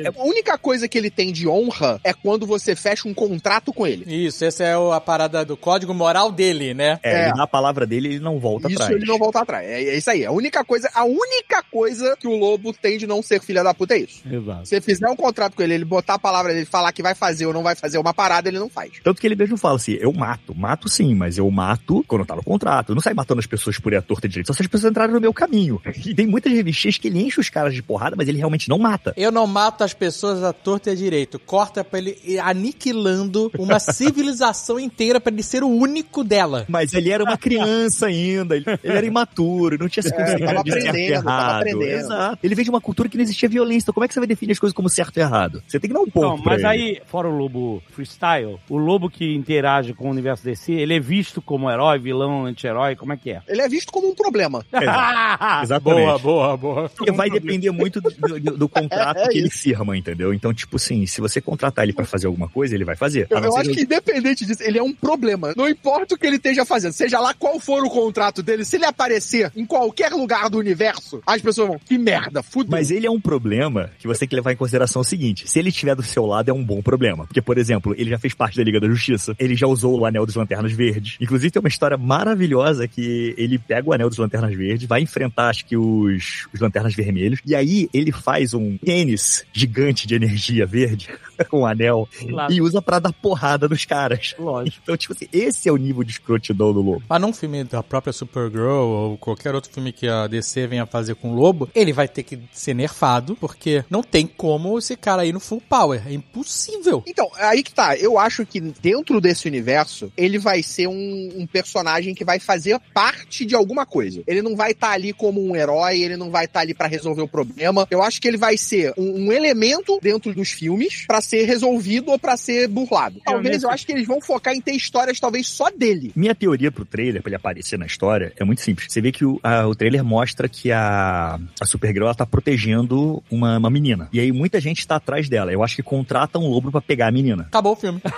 A única coisa que ele tem de honra é quando você fecha um contrato com ele. Isso, essa é a parada do código moral dele, né? É, É. ele dá a palavra dele e ele não volta Isso atrás. ele não volta atrás. É, é isso aí. A única coisa, a única coisa que o lobo tem de não ser filha da puta é isso. Exato. Se você fizer um contrato com ele, ele botar a palavra dele, falar que vai fazer ou não vai fazer uma parada, ele não faz. Tanto que ele mesmo fala assim, eu mato. Mato sim, mas eu mato quando tá no contrato. Eu não saio matando as pessoas por ir à torta direito, só se as pessoas entrarem no meu caminho. E tem muitas revistas que ele enche os caras de porrada, mas ele realmente não mata. Eu não mato as pessoas à torta e à direito. Corta pra ele ir aniquilando uma civilização inteira pra ele ser o único dela. Mas ele era uma criança ainda, ele, ele era imaturo, não tinha esse É, conceito tava de certo e aprendendo, tava errado. aprendendo. Exato. Ele veio de uma cultura que não existia violência, então como é que você vai definir as coisas como certo e errado? Você tem que dar um ponto Não, pra mas ele. aí, fora o lobo freestyle, o lobo que interage com o universo D C, ele é visto como herói, vilão, anti-herói, como é que é? Ele é visto como um problema. Exato. Exatamente. Boa, boa, boa. Porque vai depender muito do, do- do contrato É, é que ele firma, entendeu? Então, tipo assim, se você contratar ele pra fazer alguma coisa, ele vai fazer. Eu, A não eu ser acho que independente disso, ele é um problema. Não importa o que ele esteja fazendo, seja lá qual for o contrato dele, se ele aparecer em qualquer lugar do universo, as pessoas vão, que merda, fudeu. Mas ele é um problema que você tem que levar em consideração o seguinte: se ele estiver do seu lado, é um bom problema. Porque, por exemplo, ele já fez parte da Liga da Justiça, ele já usou o Anel dos Lanternas Verdes. Inclusive, tem uma história maravilhosa que ele pega o Anel dos Lanternas Verdes, vai enfrentar, acho que, os, os Lanternas Vermelhos, e aí ele faz um tênis gigante de energia verde com o anel Claro. e usa pra dar porrada nos caras. Lógico. Então, tipo assim, esse é o nível de escrotidão do Lobo. Mas num filme da própria Supergirl ou qualquer outro filme que a D C venha fazer com o Lobo, ele vai ter que ser nerfado, porque não tem como esse cara ir no full power. É impossível. Então, aí que tá. Eu acho que dentro desse universo, ele vai ser um, um personagem que vai fazer parte de alguma coisa. Ele não vai estar ali como um herói, ele não vai estar ali pra resolver o problema. Eu acho que ele vai ser um, um elemento dentro dos filmes pra ser resolvido ou pra ser burlado. Talvez eu acho que eles vão focar em ter histórias talvez só dele. Minha teoria pro trailer, pra ele aparecer na história, é muito simples. Você vê que o, a- o trailer mostra que a, a Supergirl, ela tá protegendo uma, uma menina. E aí muita gente tá atrás dela. Eu acho que contrata um lobo pra pegar a menina. Acabou o filme.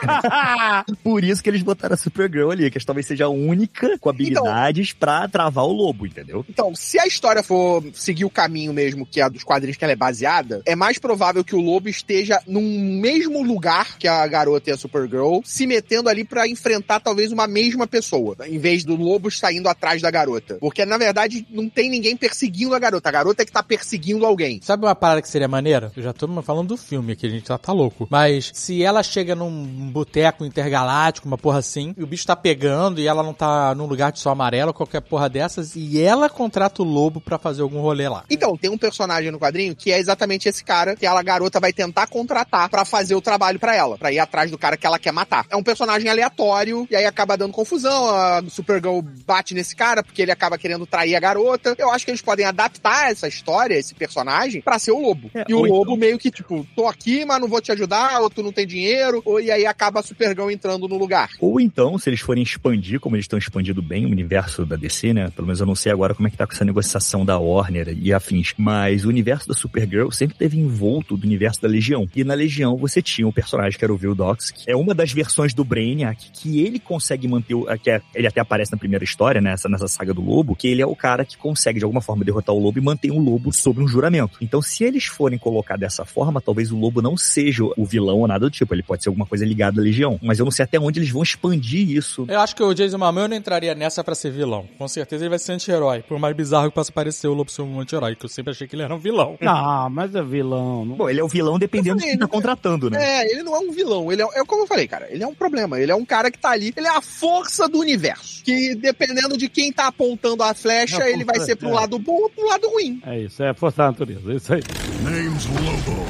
Por isso que eles botaram a Supergirl ali, que talvez seja a única com habilidades pra travar o lobo, entendeu? Então, se a história for seguir o caminho mesmo que a dos quadrinhos que ela é baseada, é mais provável que o lobo esteja num mesmo lugar que a garota e a Supergirl, se metendo ali pra enfrentar talvez uma mesma pessoa, em vez do lobo estar indo atrás da garota. Porque, na verdade, não tem ninguém perseguindo a garota. A garota é que tá perseguindo alguém. Sabe uma parada que seria maneira? Eu já tô falando do filme aqui, a gente já tá louco. Mas se ela chega num boteco intergaláctico, uma porra assim, e o bicho tá pegando e ela não tá num lugar de sol amarelo, qualquer porra dessas, e ela contrata o lobo pra fazer algum rolê lá. Então, tem um personagem no quadrinho que é exatamente esse cara que a garota vai tentar contratar pra fazer o trabalho pra ela, pra ir atrás do cara que ela quer matar. É um personagem aleatório e aí acaba dando confusão, a Supergirl bate nesse cara porque ele acaba querendo trair a garota. Eu acho que eles podem adaptar essa história, esse personagem, pra ser o lobo. É, e o ou lobo então- meio que, tipo, tô aqui, mas não vou te ajudar, ou tu não tem dinheiro, ou e aí acaba a Supergirl entrando no lugar. Ou então, se eles forem expandir, como eles estão expandindo bem o universo da D C, né? Pelo menos eu não sei agora como é que tá com essa negociação da Warner e afins. Mas o universo da Supergirl sempre teve envolto do universo da Legião. E na Legião você tinha um personagem que era o Vildox, que é uma das versões do Brainiac, que ele consegue manter, o, que é, ele até aparece na primeira história, né? Nessa, nessa saga do Lobo, que ele é o cara que consegue de alguma forma derrotar o Lobo e manter o Lobo sob um juramento. Então, se eles forem colocar dessa forma, talvez o Lobo não seja o vilão ou nada do tipo. Ele pode ser alguma coisa ligada à Legião. Mas eu não sei até onde eles vão expandir isso. Eu acho que o Jason Momoa não entraria nessa pra ser vilão. Com certeza ele vai ser anti-herói. Por mais bizarro que possa parecer o lobo ser um anti-herói, que eu sempre achei que ele era um vilão. Ah, mas é vilão. Não... Bom, ele é o vilão dependendo Eu de falei, quem tá ele- contratando, né? É, ele não é um vilão, ele é, é como eu falei, cara, ele é um problema, ele é um cara que tá ali, ele é a força do universo, que dependendo de quem tá apontando a flecha, É, ele vai ser pro é. lado bom ou pro lado ruim. É isso, é força da natureza, é isso aí. Name's Lobo.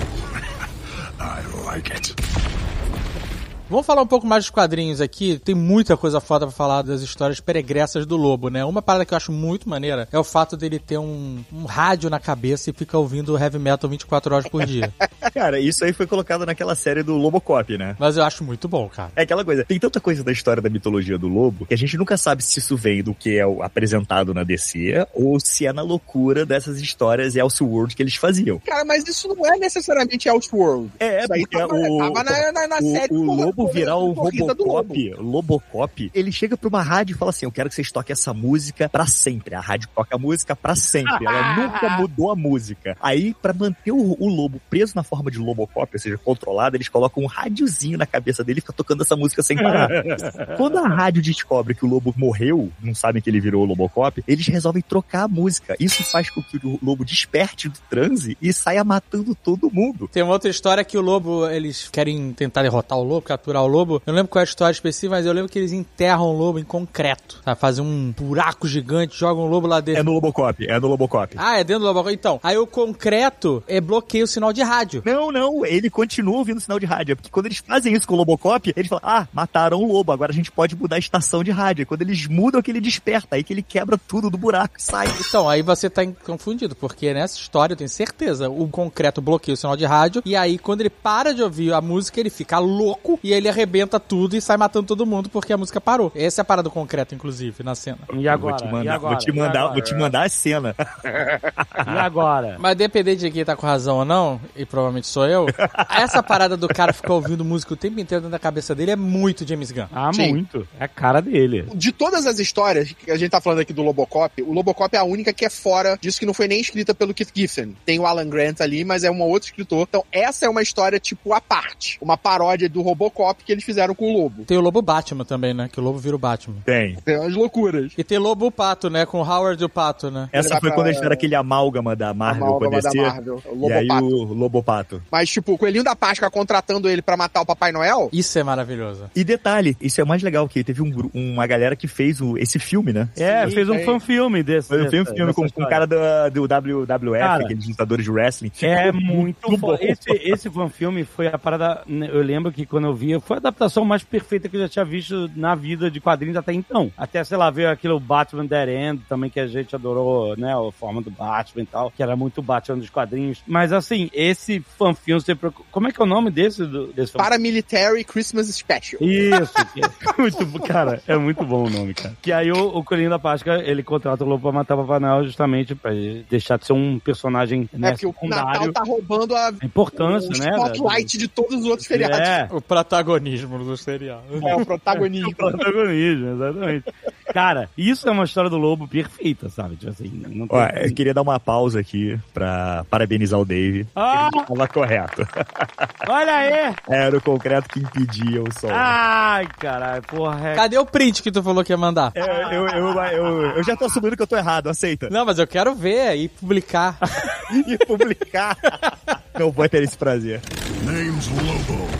I like it. Vamos falar um pouco mais dos quadrinhos aqui. Tem muita coisa foda pra falar das histórias peregressas do Lobo, né? Uma parada que eu acho muito maneira é o fato dele ter um, um rádio na cabeça e ficar ouvindo heavy metal vinte e quatro horas por dia. Cara, isso aí foi colocado naquela série do Lobocop, né? Mas eu acho muito bom, cara. É aquela coisa, tem tanta coisa da história da mitologia do lobo que a gente nunca sabe se isso vem do que é o apresentado na D C ou se é na loucura dessas histórias Elseworld que eles faziam. Cara, mas isso não é necessariamente Elseworld. É, Isso aí porque tava, o, tava na, na, na o, série o porra lobo Lobo virar o corrida do Robocop, Lobocop, ele chega pra uma rádio e fala assim, eu quero que vocês toquem essa música pra sempre. A rádio toca a música pra sempre. Ela nunca mudou a música. Aí, pra manter o, o lobo preso na forma de Lobocop, ou seja, controlado, eles colocam um rádiozinho na cabeça dele e fica tocando essa música sem parar. Quando a rádio descobre que o lobo morreu, não sabem que ele virou o Lobocop, eles resolvem trocar a música. Isso faz com que o lobo desperte do transe e saia matando todo mundo. Tem uma outra história que o lobo, eles querem tentar derrotar o lobo, capturar o lobo. Eu não lembro qual é a história específica, mas eu lembro que eles enterram o lobo em concreto. Tá? Fazem um buraco gigante, jogam o lobo lá dentro. É no Lobocop, é no Lobocop. Ah, é dentro do Lobocop? Então, aí o concreto é, bloqueia o sinal de rádio. Não, não, ele continua ouvindo o sinal de rádio. Porque quando eles fazem isso com o Lobocop, eles falam, ah, mataram o lobo, agora a gente pode mudar a estação de rádio. E quando eles mudam, é que ele desperta, aí que ele quebra tudo do buraco e sai. Então, aí você tá confundido, porque nessa história, eu tenho certeza, o concreto bloqueia o sinal de rádio, e aí quando ele para de ouvir a música, ele fica louco, e ele arrebenta tudo e sai matando todo mundo, porque a música parou. Essa é a parada do concreto, inclusive, na cena. E agora? Vou te mandar, e agora? Vou te mandar, vou te mandar a cena. E agora? Mas dependente de quem tá com razão ou não, e provavelmente sou eu, essa parada do cara ficar ouvindo música o tempo inteiro dentro da cabeça dele é muito James Gunn. Ah, Sim. muito. É a cara dele. De todas as histórias que a gente tá falando aqui do Lobocop, o Lobocop é a única que é fora disso, que não foi nem escrita pelo Keith Giffen. Tem o Alan Grant ali, mas é um outro escritor. Então essa é uma história tipo à parte. Uma paródia do Robocop que eles fizeram com o Lobo. Tem o Lobo Batman também, né? Que o Lobo vira o Batman. Tem. Tem umas loucuras. E tem Lobo Pato, né? Com o Howard o Pato, né? Essa Dá foi pra- quando eles fizeram aquele amálgama da Marvel Amálgama com a D C. da Marvel, o E aí Lobopato. o Lobopato. Mas tipo, o Coelhinho da Páscoa contratando ele pra matar o Papai Noel, Isso é maravilhoso. E detalhe, isso é mais legal, que teve um, gru- uma galera que fez o, esse filme, né? É, Sim, fez um tem. fanfilme desse. Foi um dessa- filme, filme dessa com, com o história. cara do, do W W F, Cara, aqueles lutadores de wrestling. Ficou É muito bom. foda. Esse, esse fanfilme foi a parada. Eu lembro que quando eu vi, foi a adaptação mais perfeita que eu já tinha visto na vida de quadrinhos até então. Até, sei lá, ver aquele Batman Dead End também, que a gente adorou, né? A forma do Batman e tal, que era muito Batman dos quadrinhos. Mas assim, esse fanfilme, você procura... como é que é o nome desse, do, desse fanfilme? Paramilitary Christmas Special. Isso, que é muito, bo- cara, é muito bom o nome, cara. Que aí o, o Coelhinho da Páscoa, ele contrata o Lobo pra matar o Papai Noel justamente pra ele deixar de ser um personagem, É né, porque o secundário. Natal tá roubando a, A importância, o né? spotlight de todos os outros feriados. É, O protagonismo do serial. É, o protagonismo. protagonismo, exatamente. Cara, isso é uma história do Lobo perfeita, sabe? Tipo assim, não tem... Ó, eu queria dar uma pausa aqui pra parabenizar o Dave. Ah! Ele tava correto. Olha aí! Era o concreto que impedia o sol. Ai, caralho, porra. É... Cadê o print que tu falou que ia mandar? É, eu, eu, eu, eu já tô assumindo que eu tô errado, aceita. Não, mas eu quero ver e publicar. E publicar. Não vou ter esse prazer. Name's Lobo.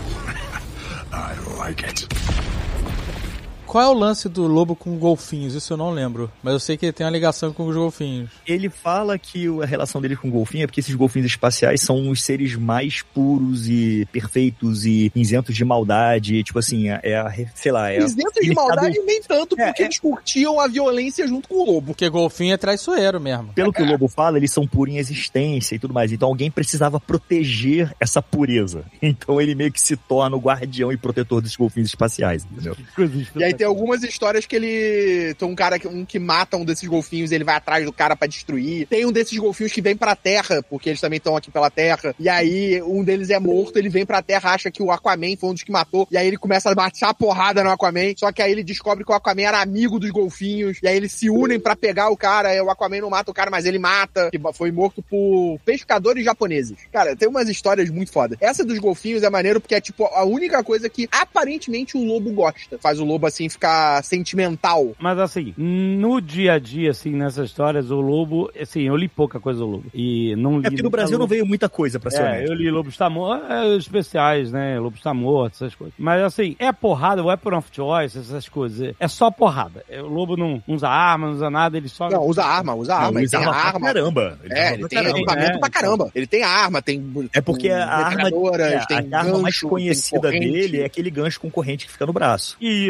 I like it. Qual é o lance do lobo com golfinhos? Isso eu não lembro. Mas eu sei que ele tem uma ligação com os golfinhos. Ele fala que a relação dele com o golfinho é porque esses golfinhos espaciais são os seres mais puros e perfeitos e isentos de maldade. Tipo assim, é a, sei lá, é a... Isentos de maldade nem tanto, porque É, é. eles curtiam a violência junto com o lobo. Porque golfinho é traiçoeiro mesmo. Pelo que o Lobo fala, eles são puros em existência e tudo mais. Então alguém precisava proteger essa pureza. Então ele meio que se torna o guardião e protetor dos golfinhos espaciais, entendeu? E aí tem algumas histórias que ele... Tem um cara, que- um que mata um desses golfinhos, ele vai atrás do cara pra destruir. Tem um desses golfinhos que vem pra Terra, porque eles também estão aqui pela Terra. E aí um deles é morto, ele vem pra Terra, acha que o Aquaman foi um dos que matou. E aí ele começa a bater a porrada no Aquaman. Só que aí ele descobre que o Aquaman era amigo dos golfinhos. E aí eles se unem pra pegar o cara. E o Aquaman não mata o cara, mas ele mata. Que foi morto por pescadores japoneses. Cara, tem umas histórias muito fodas. Essa dos golfinhos é maneiro porque é tipo a única coisa que aparentemente o lobo gosta. Faz o lobo assim ficar sentimental. Mas assim, no dia a dia, assim, nessas histórias, o Lobo, assim, eu li pouca coisa do Lobo. E não li. É porque no Brasil não veio muita coisa, pra ser É, honesto. eu li Lobo está morto, é, especiais, né? Lobo está morto, essas coisas. Mas assim, é porrada, weapon of choice, essas coisas. É só porrada. É, o Lobo não usa arma, não usa nada, ele só. Não, usa arma, usa arma. Não, Ele usa tem arma pra arma. caramba. Ele É, usa ele pra tem caramba. equipamento é, pra caramba. Ele tem arma, tem. É porque a arma, metralhadoras, é, tem a arma mais gancho, conhecida tem corrente. dele é aquele gancho com corrente que fica no braço. Isso. É. Não,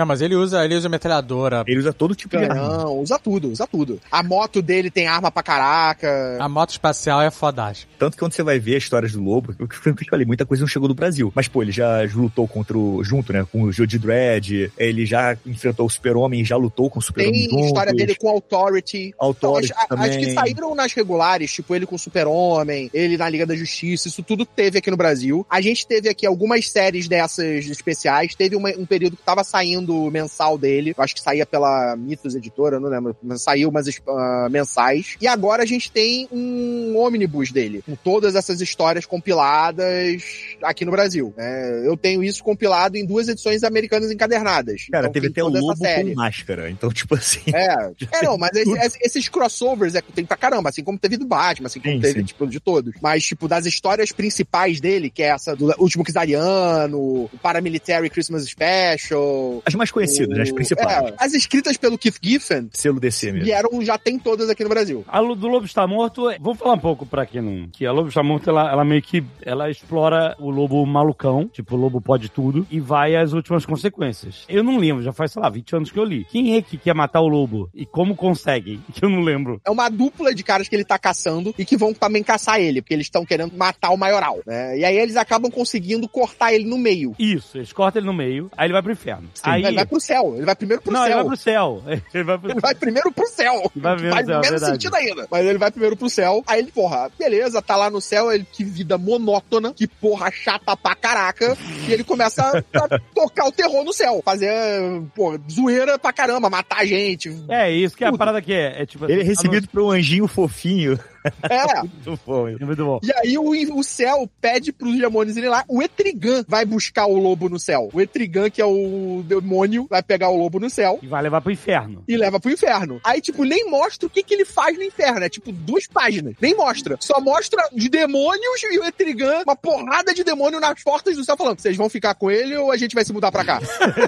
Não, mas ele usa, ele usa metralhadora. Ele usa todo tipo de arma. Não, usa tudo, usa tudo. A moto dele tem arma pra caraca. A moto espacial é fodástica. Tanto que quando você vai ver as histórias do Lobo, o que eu falei, muita coisa não chegou do Brasil. Mas, pô, ele já lutou contra o, junto, né, com o Judge Dredd, ele já enfrentou o Super-Homem, já lutou com o Super-Homem. Tem história dele com Authority. Authority então, as, as que saíram nas regulares, tipo ele com o Super-Homem, ele na Liga da Justiça, isso tudo teve aqui no Brasil. A gente teve aqui algumas séries dessas especiais, teve uma, um período que tava saindo mensal dele, eu acho que saía pela Mitos Editora, não lembro, mas saiu umas uh, mensais. E agora a gente tem um ônibus dele, com todas essas histórias compiladas aqui no Brasil. É, eu tenho isso compilado em duas edições americanas encadernadas. Cara, então, teve até o Lobo com máscara, então tipo assim... É, é não, mas esse, esses crossovers é, tem pra caramba, assim como teve do Batman, assim como sim, teve, sim. tipo, de todos. Mas, tipo, das histórias principais dele, que é essa do Último Czariano, o Paramilitary Christmas Special... As mais conhecidas, o, né? As principais. É, as escritas pelo Keith Giffen... Selo D C mesmo. Vieram, já tem todas aqui no Brasil. A do Lobo Está Morto, vamos falar um pouco pra quem não... Que a Lobo Está Morto, ela, ela meio que... Ela explora o lobo malucão, tipo, o lobo pode tudo, e vai às últimas consequências. Eu não lembro, já faz, sei lá, vinte anos que eu li. Quem é que quer matar o lobo? E como conseguem? Que eu não lembro. É uma dupla de caras que ele tá caçando e que vão também caçar ele, porque eles estão querendo matar o maioral, né? E aí eles acabam conseguindo cortar ele no meio. Isso, eles cortam ele no meio, aí ele vai pro inferno. Sim, aí... Ele vai pro céu, ele vai primeiro pro não, céu. Não, ele vai pro céu. Ele vai, pro... ele vai primeiro pro céu. Vai Faz céu, menos verdade. sentido ainda. Mas ele vai primeiro pro céu, aí ele, porra, beleza, tá lá no céu, ele, que vida monótona, que porra chata pra caraca, e ele começa a, a tocar o terror no céu, fazer, porra, zoeira pra caramba, matar gente. É, isso que é tudo. a parada que é. é tipo, ele é recebido no... por um anjinho fofinho. É. Muito bom, é muito bom. E aí o, o céu pede pros demônios irem lá. O Etrigan vai buscar o lobo no céu. O Etrigan, que é o demônio, vai pegar o lobo no céu. E vai levar pro inferno. E leva pro inferno. Aí, tipo, nem mostra o que, que ele faz no inferno. É tipo duas páginas. Nem mostra. Só mostra de demônios e o Etrigan, uma porrada de demônio nas portas do céu, falando: vocês vão ficar com ele ou a gente vai se mudar pra cá?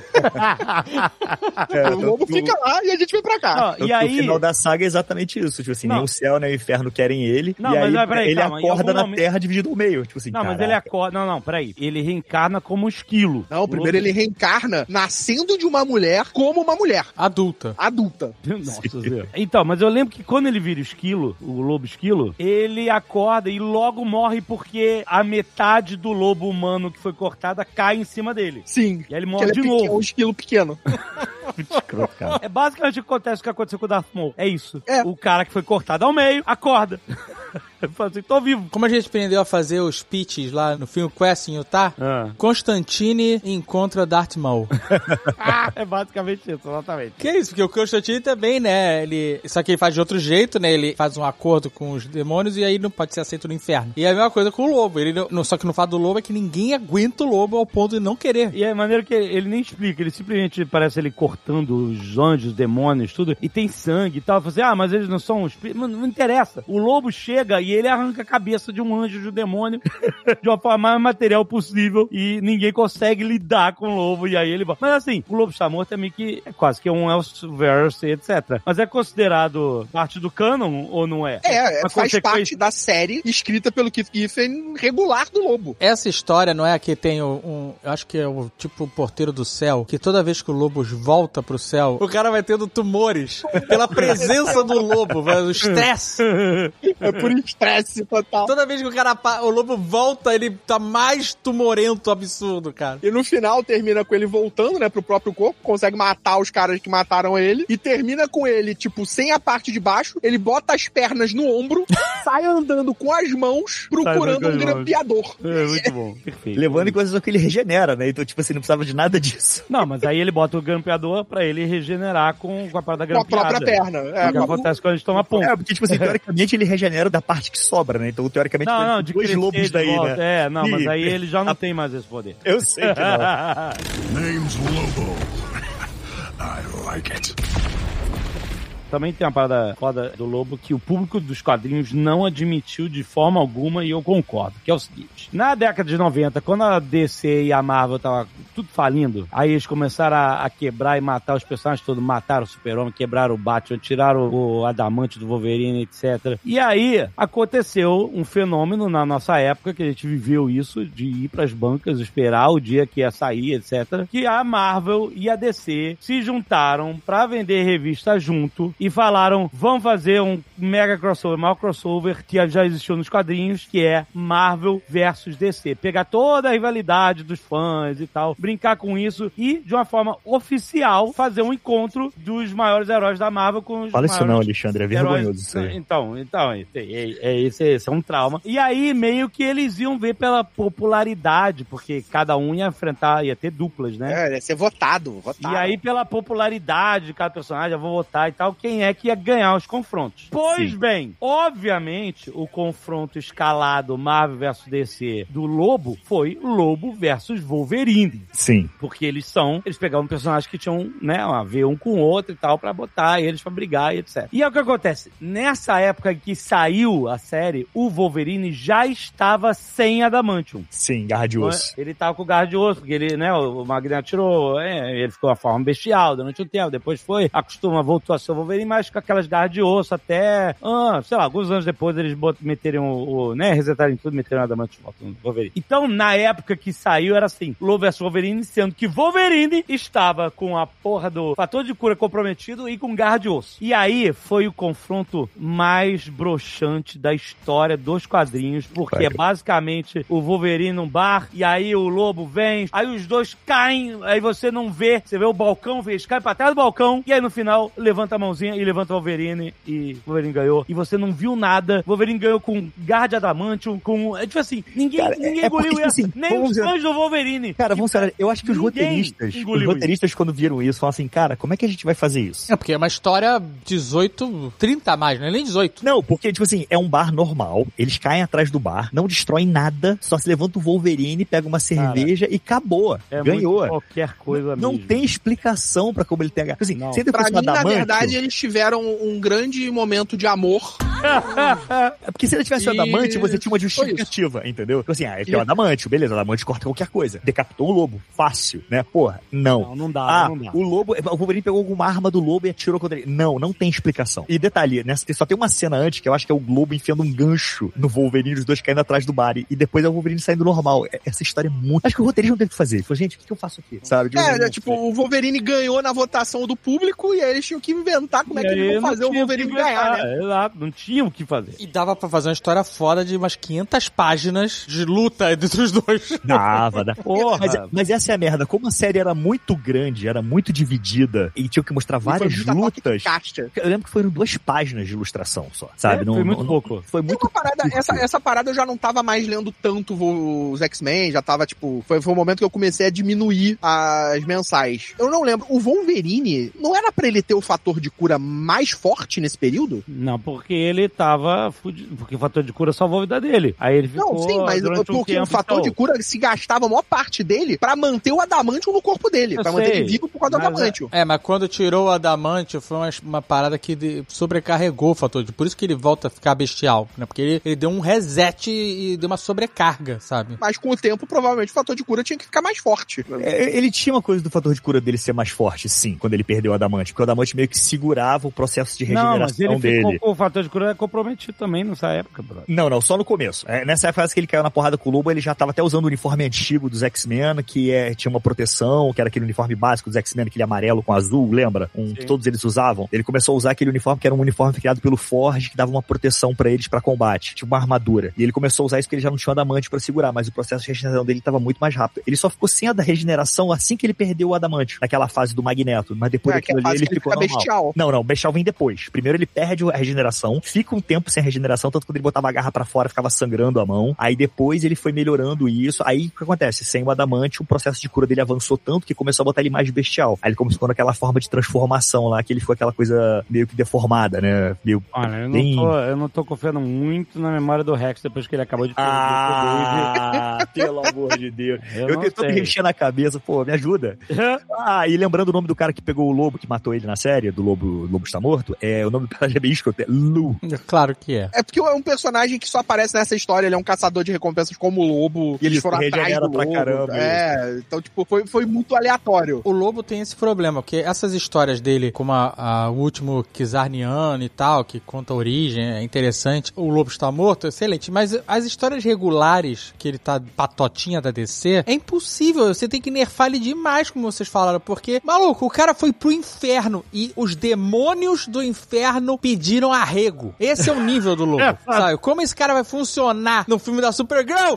é, o lobo fica lá e a gente vem pra cá. Não, e aí... O final da saga é exatamente isso. Tipo assim, não. Nem o céu nem o inferno querem ele. Não, e mas aí, peraí, ele calma, acorda na momento... Terra dividido ao meio. Tipo assim, não, caraca. mas ele acorda... Não, não, peraí. Ele reencarna como um esquilo. Não, primeiro ele reencarna nascendo de uma mulher como uma mulher. Adulta. Adulta. Nossa Deus. Então, mas eu lembro que quando ele vira o esquilo, o lobo esquilo, ele acorda e logo morre porque a metade do lobo humano que foi cortada cai em cima dele. Sim. E aí ele morre de ele é novo. É um esquilo pequeno. É basicamente o que acontece o que aconteceu com o Darth Maul. É isso. É. O cara que foi cortado ao meio, acorda. Eu falo assim, tô vivo. Como a gente aprendeu a fazer os pitches lá no filme Quest em Utah, ah. Constantine encontra Darth Maul. É basicamente isso, exatamente. Que é isso, porque o Constantine também, né, ele... Só que ele faz de outro jeito, né, ele faz um acordo com os demônios e aí não pode ser aceito no inferno. E é a mesma coisa com o lobo, ele não... só que no fato do lobo é que ninguém aguenta o lobo ao ponto de não querer. E é maneiro que ele nem explica, ele simplesmente parece ele cortando os anjos, demônios, tudo, e tem sangue e tal. Fala assim, ah, mas eles não são espíritos. Não, não interessa. O lobo chega e ele arranca a cabeça de um anjo, de um demônio, de uma forma mais material possível, e ninguém consegue lidar com o lobo, e aí ele vai. Mas assim, o Lobo Está Morto é meio que, é quase que um Elseverse, etcétera. Mas é considerado parte do canon, ou não é? É, Uma faz consequência... parte da série escrita pelo Keith Giffen regular do lobo. Essa história não é a que tem um, um eu acho que é o tipo o Porteiro do Céu, que toda vez que o lobo volta pro céu, o cara vai tendo tumores pela presença do lobo, o estresse. É por estresse total. Toda vez que o cara, o lobo volta, ele tá mais tumorento, absurdo, cara. E no final termina com ele voltando, né, pro próprio corpo, consegue matar os caras que mataram ele, e termina com ele, tipo, sem a parte de baixo, ele bota as pernas no ombro, sai andando com as mãos, procurando um grampeador. É, muito bom. Perfeito. Levando em consideração que ele regenera, né? Então, tipo assim, não precisava de nada disso. Não, mas aí ele bota o grampeador pra ele regenerar com, com a parada da Com a grampeada. própria perna. É, o que acontece quando a gente toma ponto. É, porque, tipo assim, teoricamente ele regenera da parte que sobra, né? Então, teoricamente, não, não, de dois lobos daí, volta. né? É, não, e... mas aí ele já não tem mais esse poder. Eu sei que não. Name's Lobo. I like it. também tem uma parada foda do Lobo que o público dos quadrinhos não admitiu de forma alguma, e eu concordo, que é o seguinte: na década de noventa, quando a D C e a Marvel tava tudo falindo, aí eles começaram a, a quebrar e matar os personagens todos, mataram o Super-Homem, quebraram o Batman, tiraram o, o Adamante do Wolverine, etcétera. E aí aconteceu um fenômeno na nossa época, que a gente viveu isso, de ir pras bancas, esperar o dia que ia sair, etcétera, que a Marvel e a D C se juntaram pra vender revista junto e falaram: vamos fazer um mega crossover, maior crossover que já existiu nos quadrinhos, que é Marvel versus D C. Pegar toda a rivalidade dos fãs e tal, brincar com isso e, de uma forma oficial, fazer um encontro dos maiores heróis da Marvel com os Fala maiores isso não, Alexandre, é vergonhoso heróis. isso aí. Então, então, é, é, é, esse, esse é um trauma. E aí, meio que eles iam ver pela popularidade, porque cada um ia enfrentar, ia ter duplas, né? É, ia ser votado, votado. E aí, pela popularidade de cada personagem, eu vou votar e tal, quem é que ia ganhar os confrontos. Pois Sim. bem, obviamente, o confronto escalado Marvel versus D C do Lobo foi Lobo versus Wolverine. Sim. Porque eles são, eles pegavam personagens que tinham, né, a ver um com o outro e tal, pra botar eles pra brigar e etcétera. E é o que acontece, nessa época que saiu a série, o Wolverine já estava sem adamantium. Sim, garra de osso. Ele tava com garra de osso, porque ele, né, o Magneto tirou, é, ele ficou a forma bestial durante um tempo, depois foi, acostuma, voltou a ser o Wolverine, mas com aquelas garras de osso até, ah, sei lá, alguns anos depois eles bot, meterem o, o, né, resetarem tudo, meteram o adamantium no Wolverine. Então, na época que saiu, era assim, Lobo versus Wolverine, sendo que Wolverine estava com a porra do fator de cura comprometido e com garra de osso. E aí, foi o confronto mais broxante da história dos quadrinhos, porque é basicamente o Wolverine num bar, e aí o Lobo vem, aí os dois caem, aí você não vê, você vê o balcão, eles caem pra trás do balcão, e aí no final, levanta a mãozinha e levanta o Wolverine, e o Wolverine ganhou. E você não viu nada, o Wolverine ganhou com garra de adamantium, com... É tipo assim, ninguém, Cara, ninguém é engoliu porque, isso, assim, nem os fãs do Wolverine. Cara, vamos ser, eu acho que os Ninguém roteiristas, os engoliu roteiristas quando viram isso, falam assim, cara, como é que a gente vai fazer isso? É porque é uma história dezoito, trinta a mais, não é nem dezoito. Não, porque, tipo assim, é um bar normal, eles caem atrás do bar, não destroem nada, só se levanta o Wolverine, pega uma cerveja e acabou. É Ganhou. muito qualquer coisa Não mesmo. tem explicação pra como ele pega. Tipo assim, Não. se ele Pra fosse mim, um na adamantio- verdade, eles tiveram um grande momento de amor. É porque se ele tivesse o E- adamante, você tinha uma foi justificativa, entendeu? Tipo assim, ah, ele tem E- o adamante, beleza, o adamante corta qualquer coisa. Decapitou um lobo, fácil, né? Porra, não. Não, não dá, Ah, não dá. o lobo, o Wolverine pegou alguma arma do lobo e atirou contra ele. Não, não tem explicação. E detalhe, né, só tem uma cena antes que eu acho que é o lobo enfiando um gancho no Wolverine, os dois caindo atrás do bar, e depois é o Wolverine saindo normal. Essa história é muito... Acho que o roteirista não teve o que fazer. Ele falou, gente, o que eu faço aqui? Sabe? Tipo, É, não é, tipo, o Wolverine ganhou na votação do público e aí eles tinham que inventar como é que E aí eles vão não fazer o tinha Wolverine que inventar, ganhar, né? Exato, não tinha o que fazer. E dava pra fazer uma história foda de umas quinhentas páginas de luta entre os dois. Dava, dá. Porra. Mas, mas essa é a merda. Como a série era muito grande, era muito dividida e tinha que mostrar várias E foi muita lutas. caixa. Eu lembro que foram duas páginas de ilustração só, sabe? É, Não- foi muito não- pouco. Foi Tem muito uma parada, curto. essa, essa parada eu já não tava mais lendo tanto os X-Men, já tava, tipo, foi, foi o momento que eu comecei a diminuir as mensais. Eu não lembro, o Wolverine, não era pra ele ter o fator de cura mais forte nesse período? Não, porque ele tava fudido, porque o fator de cura salvou a vida dele. Aí ele ficou Não, sim, mas durante um porque tempo o fator e de tal. cura se gastava a maior parte dele pra manter o adamantium no corpo dele, Eu pra manter sei, ele vivo por causa do mas adamantium. É, mas quando tirou o adamante foi uma, uma parada que de- sobrecarregou o fator de... Por isso que ele volta a ficar bestial, né? Porque ele, ele deu um reset e deu uma sobrecarga, sabe? Mas com o tempo, provavelmente, o fator de cura tinha que ficar mais forte. É, ele tinha uma coisa do fator de cura dele ser mais forte, sim, quando ele perdeu o adamante. Porque o adamante meio que segurava o processo de Não, mas regeneração ele ficou dele. com o fator de cura comprometido também nessa época, brother. Não, não, só no começo. É, nessa fase que ele caiu na porrada com o Lobo, ele já tava até usando o uniforme antigo dos X-Men, que é, tinha uma proteção, que era aquele uniforme básico dos X-Men, aquele amarelo com azul, lembra? Um, que todos eles usavam. Ele começou a usar aquele uniforme que era um uniforme criado pelo Forge, que dava uma proteção pra eles pra combate, tipo uma armadura. E ele começou a usar isso porque ele já não tinha um adamante pra segurar, mas o processo de regeneração dele tava muito mais rápido. Ele só ficou sem a da regeneração assim que ele perdeu o adamante, naquela fase do Magneto, mas depois É, que é a daquilo ali fase ele que ele ficou fica normal. bestial. Não, não, o bestial vem depois. Primeiro ele perde a regeneração, fica um tempo sem a regeneração, tanto que quando ele botava a garra pra fora ficava sangrando a mão. Aí depois ele foi melhorando isso. Aí o que acontece? Sem o adamante, o processo de cura dele avançou tanto que começou a botar ele mais bestial. Aí ele começou naquela forma de transformação lá, que ele ficou aquela coisa meio que deformada, né? Meio... Olha, eu não, bem- tô, eu não tô confiando muito na memória do Rex depois que ele acabou de perder Ah, pelo amor de Deus. Eu Eu, não tentando sei. mexer na cabeça, pô, me ajuda. o poder. Ah, e lembrando o nome do cara que pegou o lobo, que matou ele na série, do lobo do Lobo Está Morto, é, o nome do personagem é bem escroto, é Lu. Claro que é. É porque é um personagem que só aparece nessa história, ele é um caçador de recompensas como o Lobo, e eles foram atrás do pra Lobo. caramba, é, isso. Então, tipo, foi, foi muito aleatório. O Lobo tem esse problema, porque essas histórias dele, como a, a, o último Kizarniano e tal, que conta a origem, é interessante. O Lobo Está Morto, excelente. Mas as histórias regulares, que ele tá patotinha da D C, é impossível. Você tem que nerfar ele demais, como vocês falaram, porque, maluco, o cara foi pro inferno e os demônios do inferno pediram arrego. Esse é o nível do Lobo, sabe? Como esse cara vai funcionar no filme da Supergirl?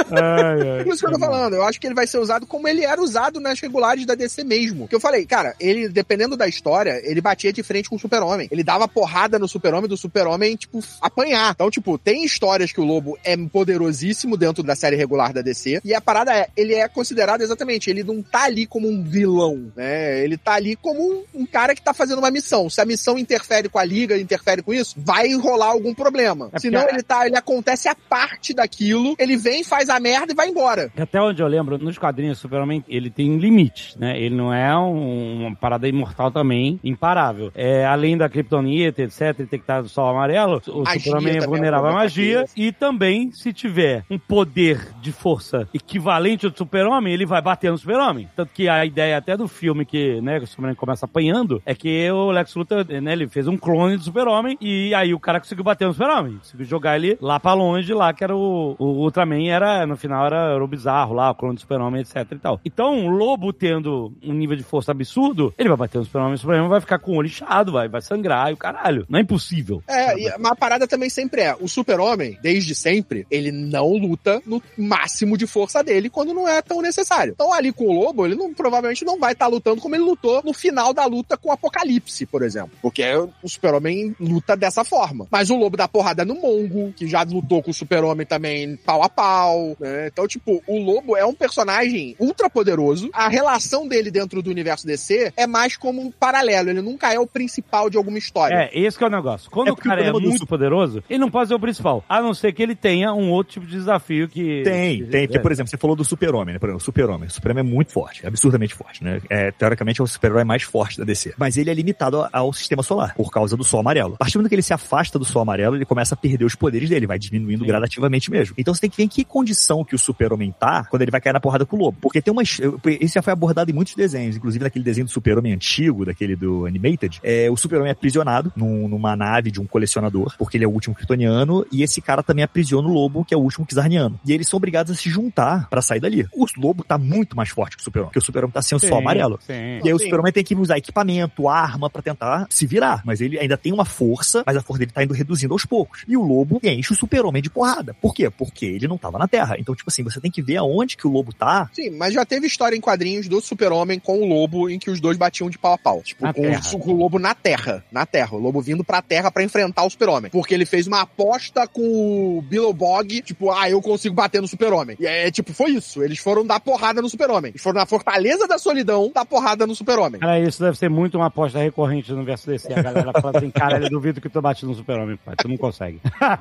Ai, ai, Por isso que eu tô falando, eu acho que ele vai ser usado como ele era usado nas regulares da D C mesmo. Que eu falei, cara, ele, dependendo da história, ele batia de frente com o Super-Homem. Ele dava porrada no Super-Homem, do Super-Homem, tipo, apanhar. Então, tipo, tem histórias que o Lobo é poderosíssimo dentro da série regular da D C, e a parada é, ele é considerado exatamente, ele não tá ali como um vilão, né? Ele tá ali como um, um cara que tá fazendo uma missão. Se a missão interfere com a Liga, interfere com isso, vai rolar algum problema. É Senão ele tá, ele acontece a parte daquilo, ele vem, faz a merda e vai embora. Até onde eu lembro, nos quadrinhos, o Superman, ele tem limites, né? Ele não é um, uma parada imortal também, imparável. É, além da Kryptonita, etcétera, ele tem que estar no sol amarelo, o Magia Superman é vulnerável à magia, e também, se tiver um poder de força equivalente ao do Super-Homem, ele vai bater no Super-Homem. Tanto que a ideia até do filme que, né, o Superman começa apanhando, é que o Lex Luthor, né, ele fez um clone do Super-Homem, e aí o cara conseguiu bater no Super-Homem, conseguiu jogar ele lá pra longe, lá que era o, o Ultraman, era, no final era, era o bizarro lá, o clone do Super-Homem, etc e tal. Então, o Lobo tendo um nível de força absurdo, ele vai bater no Super-Homem, o Super-Homem vai ficar com o olho inchado, vai, vai sangrar e o caralho. Não é impossível. É, e uma parada também sempre é, o Super-Homem, desde sempre, ele não luta no máximo de força dele quando não é tão necessário. Então, ali com o Lobo, ele não, provavelmente não vai estar tá lutando como ele lutou no final da luta com o Apocalipse, por exemplo. Porque o Super-Homem luta dessa forma. Mas o Lobo dá porrada no Mongo, que já lutou com o Super-Homem também pau a pau, né? Então, tipo, o Lobo é um personagem ultra poderoso. A relação dele dentro do universo D C é mais como um paralelo. Ele nunca é o principal de alguma história. É, esse que é o negócio. Quando é o cara o é muito do... poderoso, ele não pode ser o principal. A não ser que ele tenha um outro tipo de desafio que... Tem, que... tem. Porque, por exemplo, você falou do Super-Homem, né? Por exemplo, o Super-Homem. O Super-Homem é muito forte, absurdamente forte, né? É, teoricamente é o super-herói mais forte da D C. Mas ele é limitado ao, ao sistema solar, por causa do Sol Amarelo. A partir do momento que ele se afasta do Sol Amarelo, ele começa a perder os poderes dele, vai diminuindo Sim. gradativamente mesmo. Então você tem que ver em que condição que o Super-Homem tá quando ele vai cair na porrada com o Lobo. Porque tem uma... Isso já foi abordado em muitos desenhos, inclusive naquele desenho do Super-Homem antigo, daquele do Animated. É, o Super-Homem é aprisionado num, numa nave de um colecionador, porque ele é o último kryptoniano, e esse cara também aprisiona o Lobo, que é o último Kizarniano. E eles são obrigados a se juntar pra sair dali. O Lobo tá muito mais forte que o Super-Homem, porque o Super-Homem tá sem o Sol Amarelo. Sim. E aí o Super-Homem tem que usar equipamento, arma, pra tentar se virar. Mas ele ainda tem uma força, mas a força dele tá indo reduzindo aos poucos. E o Lobo enche o Super-Homem de porrada. Por quê? Porque ele não tava na Terra. Então, tipo assim, você tem que ver aonde que o Lobo tá. Sim, mas já teve história em quadrinhos do Super-Homem com o Lobo em que os dois batiam de pau a pau. Tipo, com o, com o Lobo na Terra. Na Terra. O Lobo vindo pra Terra pra enfrentar o Super-Homem. Porque ele fez uma aposta com o Billowbog, tipo, ah, eu consigo bater no Super-Homem. E é, tipo, foi isso. Eles foram dar porrada no Super-Homem. Eles foram na Fortaleza da Solidão dar porrada no Super-Homem. Cara, isso deve ser muito uma aposta recorrente no universo D C. A galera fala assim, cara, eu duvido que tu bate no Super-Homem, pai. Tu não consegue.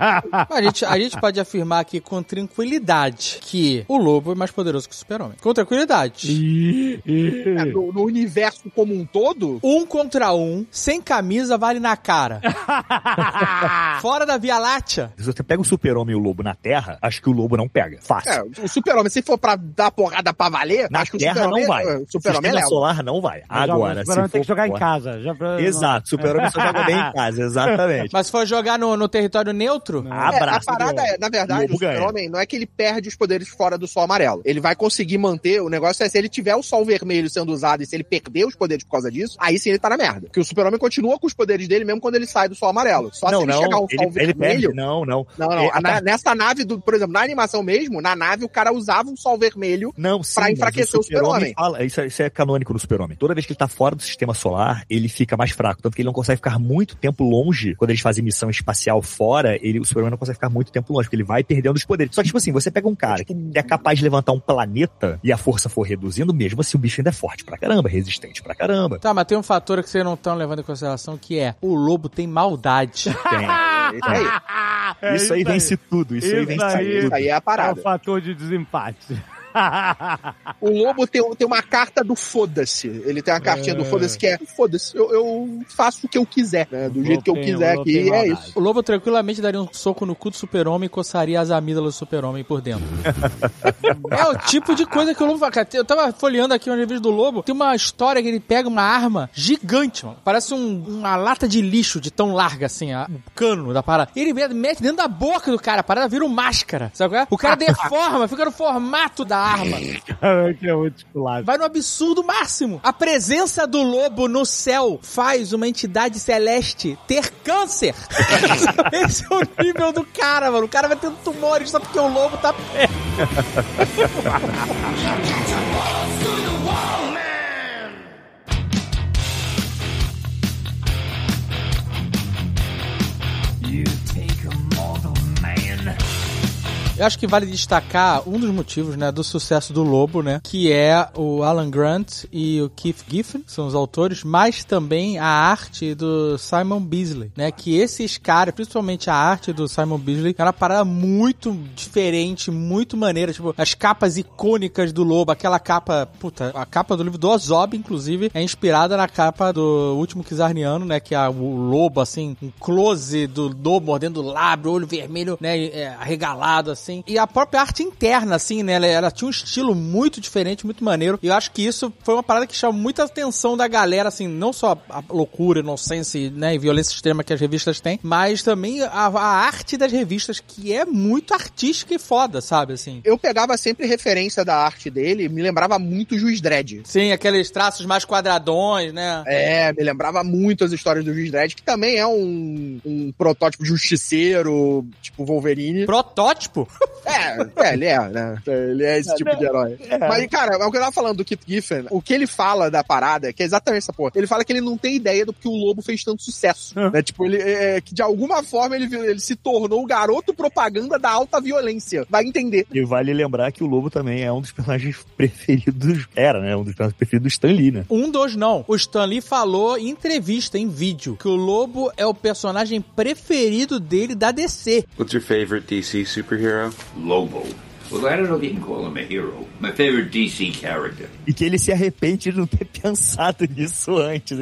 A gente, a gente pode afirmar aqui com tranquilidade que o Lobo é mais poderoso que o Super-Homem. Com tranquilidade. É, no, no universo como um todo... Um contra um, sem camisa, vale na cara. Fora da Via Láctea. Se você pega o Super-Homem e o Lobo na Terra, acho que o Lobo não pega. Fácil. É, o Super-Homem, se for pra dar porrada pra valer, na acho que Terra o Super-Homem não vai. O Super-Homem Sistema solar não vai. Agora, o Super-Homem se tem for... que jogar em casa. Já pra... Exato, o Super-Homem só joga bem em casa, exatamente. Mas se for jogar no, no território neutro... É, a parada é, na verdade, o Super-Homem não é que ele perde os poderes fora do Sol Amarelo. Ele vai conseguir manter, o negócio é se ele tiver o Sol Vermelho sendo usado e se ele perder os poderes por causa disso, aí sim ele tá na merda. Porque o Super-Homem continua com os poderes dele mesmo quando ele sai do Sol Amarelo. Só não, se ele não, chegar ao ele, Sol ele Vermelho... Perde. Não, não. Não, não. É, na, tá... Nessa nave, do, por exemplo, na animação mesmo, na nave o cara usava um Sol Vermelho não, sim, pra enfraquecer o Super-Homem. Super isso, é, isso é canônico no Super-Homem. Toda vez que ele tá fora do sistema solar, ele fica mais fraco. Tanto que ele não consegue ficar muito tempo longe. Quando eles fazem missão espacial fora, ele, o Super-Homem não consegue ficar muito tempo longe, porque ele vai perdendo os poderes. Só que, tipo assim, você pega um cara que é capaz de levantar um planeta e a força for reduzindo, mesmo assim o bicho ainda é forte pra caramba, resistente pra caramba. Tá, mas tem um fator que vocês não estão levando em consideração, que é o Lobo tem maldade. Tem. É, é, isso aí vence tudo. Isso, isso aí vence aí, tudo. Isso aí é a parada. É o fator de desempate. O Lobo tem, tem uma carta do foda-se. Ele tem uma cartinha é. do foda-se que é foda-se, eu, eu faço o que eu quiser, né? Do o jeito que eu quiser aqui, e é isso. O Lobo tranquilamente daria um soco no cu do super-homem e coçaria as amígdalas do super-homem por dentro. É o tipo de coisa que o Lobo faz. Eu tava folheando aqui uma revista do Lobo, tem uma história que ele pega uma arma gigante, mano. Parece um, uma lata de lixo de tão larga assim, o um cano da parada. Ele mete dentro da boca do cara, a parada vira uma máscara, sabe qual é? O cara deforma, fica no formato da arma. Caraca, é muito esculado. Vai no absurdo máximo. A presença do Lobo no céu faz uma entidade celeste ter câncer. Esse é o nível do cara, mano. O cara vai tendo tumores só porque o Lobo tá perto. Eu acho que vale destacar um dos motivos, né, do sucesso do Lobo, né, que é o Alan Grant e o Keith Giffen, são os autores, mas também a arte do Simon Bisley, né, que esses caras, principalmente a arte do Simon Bisley, é uma parada muito diferente, muito maneira, tipo, as capas icônicas do Lobo, aquela capa, puta, a capa do livro do Ozob, inclusive, é inspirada na capa do Último Kizarniano, né, que é o lobo, assim, um close do lobo mordendo o lábio, olho vermelho, né, é, arregalado, assim. E a própria arte interna, assim, né? Ela, ela tinha um estilo muito diferente, muito maneiro. E eu acho que isso foi uma parada que chamou muita atenção da galera, assim, não só a loucura, inocência, né, e violência extrema que as revistas têm, mas também a, a arte das revistas, que é muito artística e foda, sabe, assim. Eu pegava sempre referência da arte dele, me lembrava muito Juiz Dredd. Sim, aqueles traços mais quadradões, né? É, me lembrava muito as histórias do Juiz Dredd, que também é um, um protótipo justiceiro, tipo Wolverine. Protótipo? É, é, ele é, né? Ele é esse tipo de herói. É. Mas, cara, o que eu tava falando do Keith Giffen, o que ele fala da parada, que é exatamente essa porra, ele fala que ele não tem ideia do que o Lobo fez tanto sucesso, uhum. né? Tipo, ele, é, que de alguma forma ele, ele se tornou o garoto propaganda da alta violência. Vai entender. E vale lembrar que o Lobo também é um dos personagens preferidos, era, né? Um dos personagens preferidos do Stan Lee, né? Um dos não. O Stan Lee falou em entrevista, em vídeo, que o Lobo é o personagem preferido dele da D C. What's your favorite D C superhero? Lobo. Well, I don't know if you can call him a hero. My favorite D C character. E que ele se arrepende de não ter pensado nisso antes.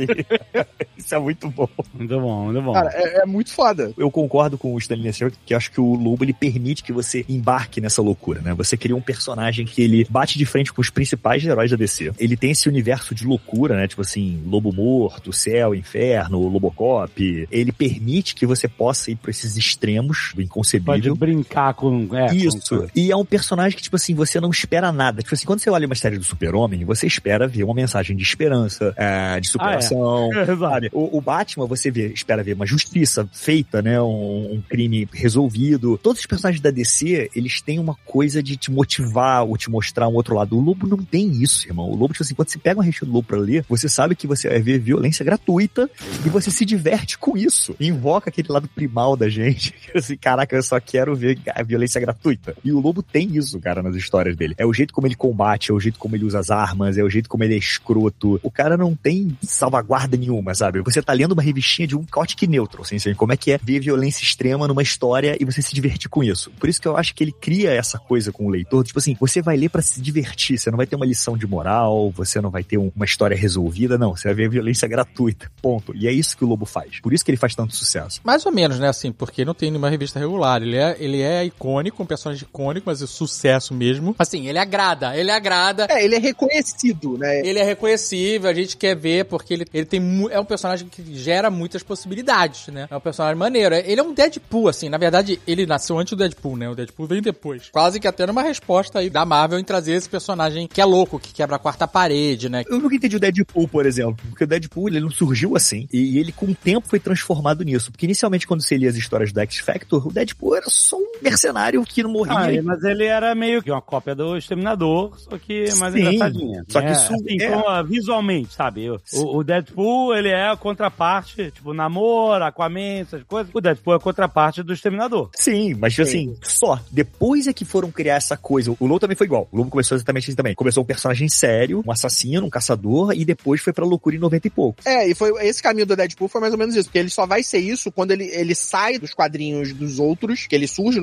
Isso é muito bom. Muito bom, muito bom. Cara, é, é muito foda. Eu concordo com o Stanley nesse jogo, que eu acho que o Lobo, ele permite que você embarque nessa loucura, né? Você cria um personagem que ele bate de frente com os principais heróis da D C. Ele tem esse universo de loucura, né? Tipo assim, Lobo Morto, Céu, Inferno, Lobocop. Ele permite que você possa ir pra esses extremos do inconcebível. Pode brincar com... É, Isso. Com... E é um personagem que, tipo assim, você não espera nada. Tipo assim, quando você olha uma série do Super-Homem, você espera ver uma mensagem de esperança, é, de superação. Ah, é. Sabe? O, o Batman, você vê, espera ver uma justiça feita, né? Um, um crime resolvido. Todos os personagens da D C, eles têm uma coisa de te motivar ou te mostrar um outro lado. O Lobo não tem isso, irmão. O Lobo, tipo assim, quando você pega uma revista do Lobo pra ler, você sabe que você vai ver violência gratuita e você se diverte com isso. Invoca aquele lado primal da gente. Assim, caraca, eu só quero ver a violência gratuita. E o Lobo tem isso, cara, nas histórias dele. É o jeito como ele combate, é o jeito como ele usa as armas, é o jeito como ele é escroto. O cara não tem salvaguarda nenhuma, sabe? Você tá lendo uma revistinha de um Chaotic Neutral, assim, assim, como é que é ver violência extrema numa história e você se divertir com isso. Por isso que eu acho que ele cria essa coisa com o leitor, tipo assim, você vai ler pra se divertir, você não vai ter uma lição de moral, você não vai ter um, uma história resolvida, não, você vai ver violência gratuita, ponto. E é isso que o Lobo faz. Por isso que ele faz tanto sucesso. Mais ou menos, né, assim, porque não tem nenhuma revista regular. Ele é, ele é icônico, um personagem icônico, mas é sucesso mesmo. Assim, ele agrada, ele agrada. É, ele é reconhecido, né? Ele é reconhecível, a gente quer ver, porque ele, ele tem, é um personagem que gera muitas possibilidades, né? É um personagem maneiro. Ele é um Deadpool, assim, na verdade, ele nasceu antes do Deadpool, né? O Deadpool veio depois. Quase que até numa resposta aí da Marvel em trazer esse personagem que é louco, que quebra a quarta parede, né? Eu nunca entendi o Deadpool, por exemplo, porque o Deadpool, ele não surgiu assim, e ele com o tempo foi transformado nisso, porque inicialmente quando você lia as histórias do X-Factor, o Deadpool era só um mercenário que não morria. Ah, mas ele era meio que uma cópia do Exterminador, só que mais Sim, engraçadinha. Só que é, isso assim, é... como, visualmente, sabe? O, o Deadpool, ele é a contraparte, tipo, Namor, Aquaman, essas coisas. O Deadpool é a contraparte do Exterminador. Sim, mas Sim. assim, só. Depois é que foram criar essa coisa. O Lobo também foi igual. O Lobo começou exatamente assim também. Começou um personagem sério, um assassino, um caçador, e depois foi pra loucura em noventa e poucos. É, e foi esse caminho do Deadpool foi mais ou menos isso, porque ele só vai ser isso quando ele, ele sai dos quadrinhos dos outros, que ele surge no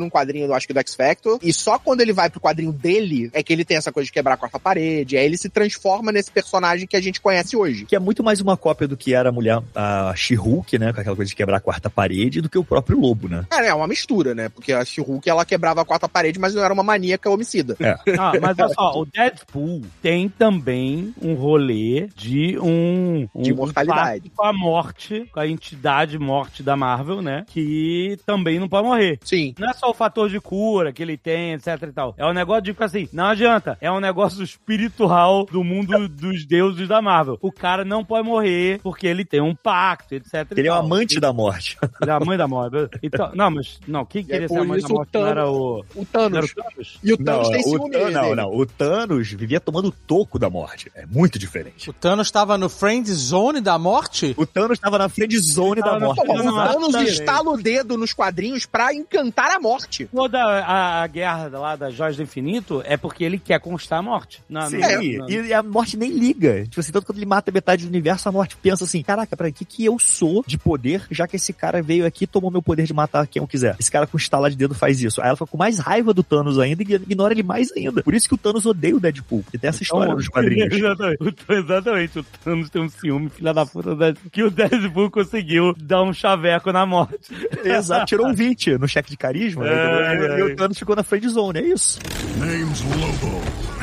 num quadrinho, eu acho que do X-Factor, e só quando ele vai pro quadrinho dele é que ele tem essa coisa de quebrar a quarta parede, aí ele se transforma nesse personagem que a gente conhece hoje. Que é muito mais uma cópia do que era a mulher, a She-Hulk, né, com aquela coisa de quebrar a quarta parede, do que o próprio Lobo, né? É, é uma mistura, né, porque a She-Hulk, ela quebrava a quarta parede, mas não era uma maníaca homicida. É. Ah, mas olha só, o Deadpool tem também um rolê de um... um De imortalidade. Um com a morte, com a entidade morte da Marvel, né, que também não pode morrer. Sim. Não é só o fator de cura que ele tem, etc e tal. É um negócio de, assim, não adianta. É um negócio espiritual do mundo dos deuses da Marvel. O cara não pode morrer porque ele tem um pacto, etc. Ele é o amante da morte. Ele é a mãe da morte. Então, não, mas, não, quem queria é ser a mãe da morte não era o... O Thanos. Não era o Thanos? E o Thanos não, tem o ciúme Thanos, Não, dele. não. O Thanos vivia tomando toco da morte. É muito diferente. O Thanos tava no friend zone da morte? O Thanos tava na friend zone da morte. Pô, o Thanos Exatamente. estala o dedo nos quadrinhos pra encantar a morte. Toda a, a guerra lá das Joias do Infinito é porque ele quer conquistar a morte. Não, Sim, não, e, não. e a morte nem liga. Tipo assim, tanto quando ele mata metade do universo, a morte pensa assim, caraca, pra que que eu sou de poder, já que esse cara veio aqui e tomou meu poder de matar quem eu quiser. Esse cara com estalar de dedo faz isso. Aí ela fica com mais raiva do Thanos ainda e ignora ele mais ainda. Por isso que o Thanos odeia o Deadpool, porque tem essa história Então, nos quadrinhos. Exatamente. O, exatamente. O Thanos tem um ciúme, filha da puta, da- que o Deadpool conseguiu dar um chaveco na morte. Exato, tirou um vinte no cheque de carisma, né? É, e, é. e o Thanos ficou na friend zone, é isso. Name's Lobo.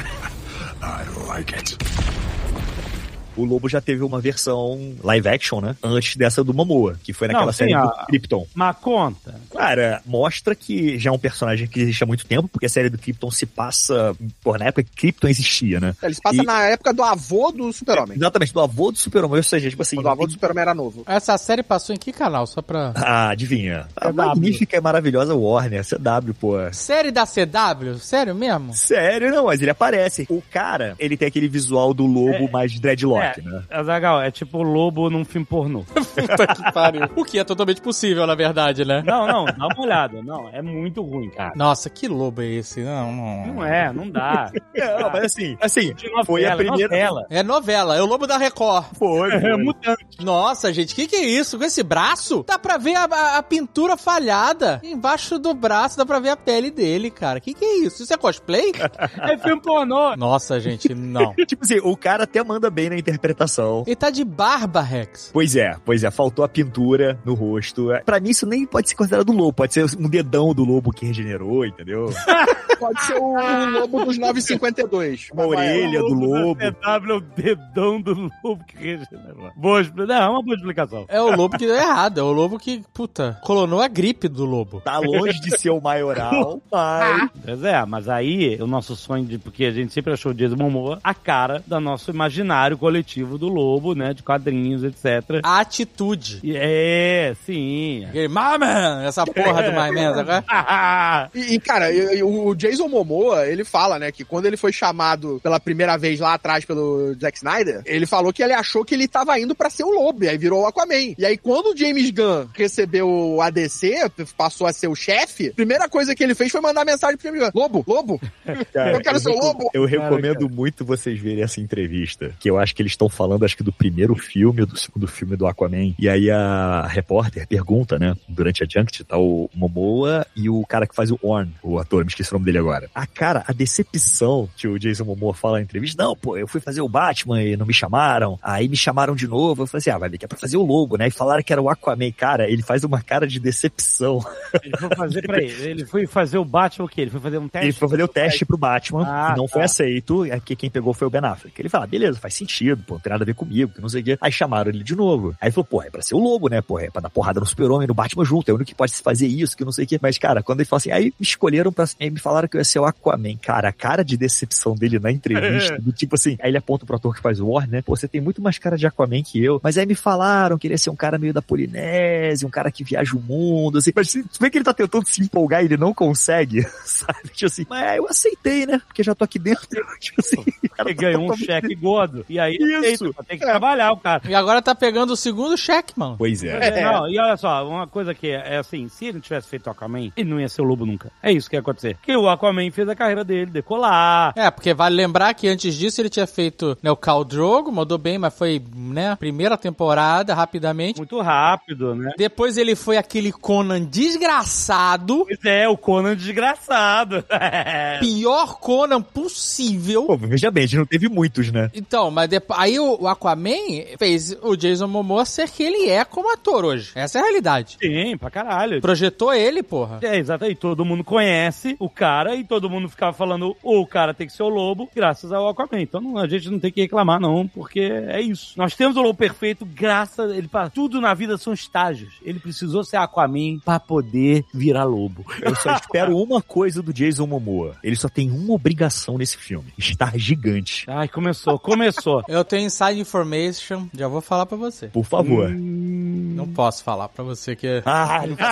I like it. O Lobo já teve uma versão live action, né? Antes dessa do Momoa, que foi naquela Não, sim, série a- do Krypton. Mas conta. Cara, mostra que já é um personagem que existe há muito tempo, porque a série do Krypton se passa, por na época que Krypton existia, né? Ele se passa E- na época do avô do Super-Homem. Exatamente, do avô do Super-Homem, ou seja, tipo assim... Quando o avô do Super-Homem era novo. Essa série passou em que canal? Só pra... Ah, adivinha. A C W. magnífica e maravilhosa Warner, C W, pô. Série da C W? Sério mesmo? Sério, não, mas ele aparece. O cara, ele tem aquele visual do lobo mais dreadlock, né? Azaghal, é tipo o Lobo num filme pornô. Puta que pariu. O que é totalmente possível, na verdade, né? Não, não, dá uma olhada. Não, é muito ruim, cara. Nossa, que lobo é esse? Não, não. Não é, não dá. Não, mas assim, assim, De novela, foi a primeira... novela. É novela, é o Lobo da Record. Foi, É foi. mutante. Nossa, gente, que que é isso? Com esse braço? Dá pra ver a, a- a pintura falhada. Embaixo do braço dá pra ver a pele dele, cara. Que que é isso? Isso é cosplay? É filme pornô. Nossa, gente, não. Tipo assim, o cara até manda bem na interpretação. Ele tá de barba, Rex. Pois é, pois é, faltou a pintura no rosto. É, pra mim isso nem pode ser considerado lobo, pode ser um dedão do lobo que regenerou, entendeu? Pode ser o, o lobo dos novecentos e cinquenta e dois. Uma orelha do lobo. C W é o dedão do lobo que regenerou. Boa expli- Não, é uma boa explicação. É o lobo que deu errado. É o lobo que, puta, colonou a gripe do lobo. Tá longe de ser o maioral, mas... Pois é, mas aí o nosso sonho de... Porque a gente sempre achou o Jason Momoa a cara do nosso imaginário coletivo do lobo, né? De quadrinhos, etcétera. A atitude. E É, sim. Aquele, My Man! Essa porra do My Man, sabe? E, e, cara, e- e o Jason Momoa, ele fala, né, que quando ele foi chamado pela primeira vez lá atrás pelo Zack Snyder, ele falou que ele achou que ele tava indo pra ser o Lobo, e aí virou o Aquaman. E aí quando o James Gunn recebeu o A D C, passou a ser o chefe, a primeira coisa que ele fez foi mandar mensagem pro James Gunn: Lobo, Lobo, Cara, eu quero ser o reco- Lobo. Eu recomendo muito vocês verem essa entrevista, que eu acho que eles estão falando, acho que do primeiro filme ou do segundo filme do Aquaman. E aí a repórter pergunta, né, durante a Junket, tá o Momoa e o cara que faz o Orn, o ator, me esqueci o nome dele agora. A cara, a decepção que o Jason Momoa fala na entrevista, não, pô, eu fui fazer o Batman e não me chamaram, aí me chamaram de novo, eu falei assim, ah, vai ver que é pra fazer o Lobo, né, e falaram que era o Aquaman. Cara, ele faz uma cara de decepção. Ele foi fazer, peraí, ele foi fazer o Batman o quê? Ele foi fazer um teste? Ele foi fazer o teste pro Batman, Ah, e não foi tá. aceito, e aqui quem pegou foi o Ben Affleck. Ele fala, ah, beleza, faz sentido, pô, não tem nada a ver comigo, que não sei o quê. Aí chamaram ele de novo. Aí ele falou, pô, é pra ser o Lobo, né, pô, é pra dar porrada no Super-Homem, no Batman junto, é o único que pode fazer isso, que não sei o quê. Mas, cara, quando ele falou assim, aí me escolheram pra... Aí me falaram que eu ia ser o Aquaman. Cara, a cara de decepção dele na entrevista, do tipo assim, aí ele aponta pro ator que faz o War, né, pô, você tem muito mais cara de Aquaman que eu, mas aí me falaram que ele ia ser um cara meio da Polinésia, um cara que viaja o mundo, assim, mas você vê que ele tá tentando se empolgar e ele não consegue, sabe, tipo assim, mas eu aceitei, né, porque já tô aqui dentro, tipo assim, o cara Ele tá ganhou um totalmente- cheque gordo. E aí isso. Tem que trabalhar o cara. E agora tá pegando o segundo cheque, mano. Pois é. É. Não, e olha só, uma coisa que é, é assim, se ele não tivesse feito o Aquaman, ele não ia ser o Lobo nunca. É isso que ia acontecer. Porque o Aquaman fez a carreira dele decolar. É, porque vale lembrar que antes disso ele tinha feito, né, o Khal Drogo, mandou bem, mas foi, né, primeira temporada, rapidamente. Muito rápido, né? Depois ele foi aquele Conan desgraçado. Pois é, o Conan desgraçado. Pior Conan possível. Pô, veja bem, a gente não teve muitos, né? Então, mas depois, aí o, o Aquaman fez o Jason Momoa ser que ele é como ator hoje. Essa é a realidade. Sim, pra caralho. Projetou ele, porra. É, exato. E todo mundo conhece o cara e todo mundo ficava falando o cara tem que ser o Lobo graças ao Aquaman. Então não, a gente não tem que reclamar não, porque é isso. Nós temos o Lobo perfeito graças a ele. Tudo na vida são estágios. Ele precisou ser Aquaman pra poder virar Lobo. Eu só espero uma coisa do Jason Momoa. Ele só tem uma obrigação nesse filme. Estar gigante. Ai, começou, começou. Eu tenho inside information, já vou falar pra você. Por favor. Hum... Não posso falar pra você que... Ah, não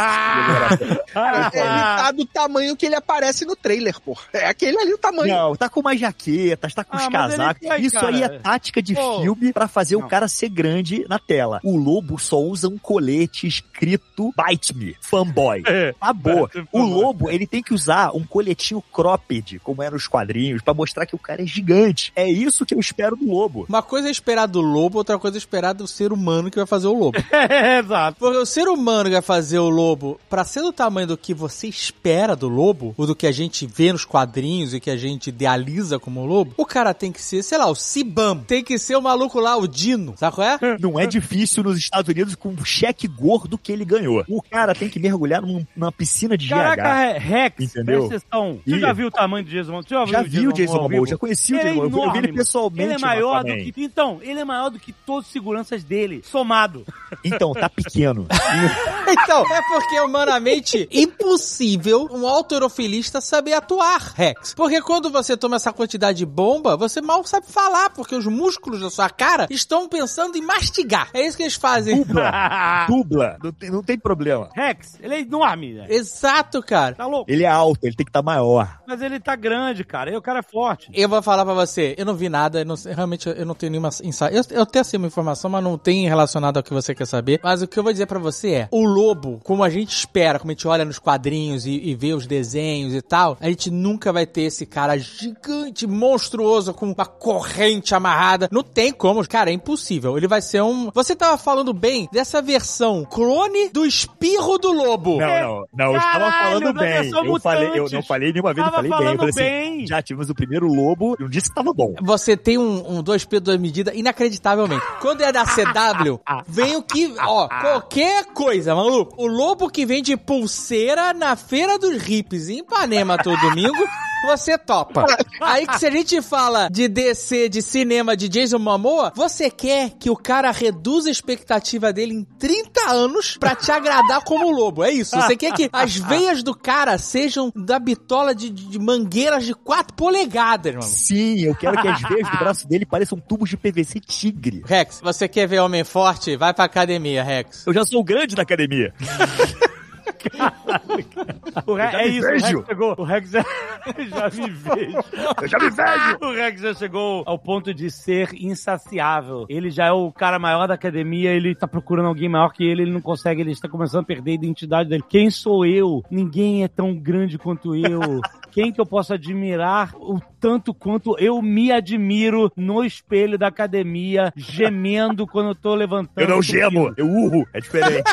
ah, ele tá do tamanho que ele aparece no trailer, pô. É aquele ali o tamanho. Não, tá com umas jaquetas, tá com Ah, os mas casacos. ele foi, Isso cara. aí é tática de Pô. filme pra fazer Não. o cara ser grande na tela. O Lobo só usa um colete escrito Bite Me, fanboy. É. Acabou. Bite me, O fanboy. Lobo, ele tem que usar um coletinho cropped, como era nos quadrinhos, pra mostrar que o cara é gigante. É isso que eu espero do Lobo. Uma coisa é esperar do lobo, outra coisa é esperar do ser humano que vai fazer o lobo. É, exato. Porque o ser humano que vai fazer o lobo, pra ser do tamanho do que você espera do lobo, ou do que a gente vê nos quadrinhos e que a gente idealiza como lobo, o cara tem que ser, sei lá, o Cibam. Tem que ser o maluco lá, o Dino. Sabe qual é? Não é difícil nos Estados Unidos com o cheque gordo que ele ganhou. O cara tem que mergulhar num- numa piscina de G H. Caraca, Rex, Entendeu? presta atenção. Você Ih. já viu o tamanho do Jason Momoa? Você já, Já vi o Jason ao Momoa, vivo? já conheci o Ele é Jason Momoa. Eu vi ele enorme, pessoalmente. Ele é no maior do Aquaman. que... Então, ele é maior do que todas as seguranças dele, somado. Então, tá pequeno. Então, é porque é humanamente impossível um autorofilista saber atuar, Rex. Porque quando você toma essa quantidade de bomba, você mal sabe falar, porque os músculos da sua cara estão pensando em mastigar. É isso que eles fazem. Dubla. Dubla. Não tem, não tem problema. Rex, ele é enorme, né? Exato, cara. Tá louco? Ele é alto, ele tem que estar maior. Mas ele tá grande, cara. E o cara é forte. Eu vou falar pra você, eu não vi nada, eu não sei- realmente eu não tenho nenhuma insight. Eu, eu tenho assim uma informação, mas não tem relacionado ao que você quer saber. Mas o que eu vou dizer pra você é, o lobo, como a gente espera, como a gente olha nos quadrinhos e, e vê os desenhos e tal, a gente nunca vai ter esse cara gigante, monstruoso, com uma corrente amarrada. Não tem como, cara, é impossível. Ele vai ser um... Você tava falando bem dessa versão clone do espirro do lobo. Não, não, não, eu estava Caralho, falando da bem. versão Eu falei, eu Mutantes. não falei nenhuma vez, eu Tava falei bem. Eu falei falando assim, bem. já tivemos o primeiro lobo, eu disse que tava bom. Você tem um, um dois P duas medidas inacreditavelmente. Quando é da C W, vem o que... Ó, qualquer coisa, maluco. O lobo que vende pulseira na Feira dos Hips em Ipanema todo domingo, você topa. Aí que se a gente fala de D C, de cinema, de Jason Momoa, você quer que o cara reduza a expectativa dele em trinta anos pra te agradar como lobo. É isso. Você quer que as veias do cara sejam da bitola de, de mangueiras de quatro polegadas, mano. Sim, eu quero que as veias do braço dele pareçam tubos de P V C tigre. Rex, você quer ver homem forte? Vai pra academia, Rex. Eu já sou grande na academia. O Rex, já é me isso, o vejo. Rex chegou. O Rex já, já me vejo. Eu já me vejo. O Rex já chegou ao ponto de ser insaciável. Ele já é o cara maior da academia, ele tá procurando alguém maior que ele, ele não consegue, ele está começando a perder a identidade dele. Quem sou eu? Ninguém é tão grande quanto eu. Quem que eu posso admirar o tanto quanto eu me admiro no espelho da academia, gemendo quando eu tô levantando. Eu não o gemo, eu urro. É diferente.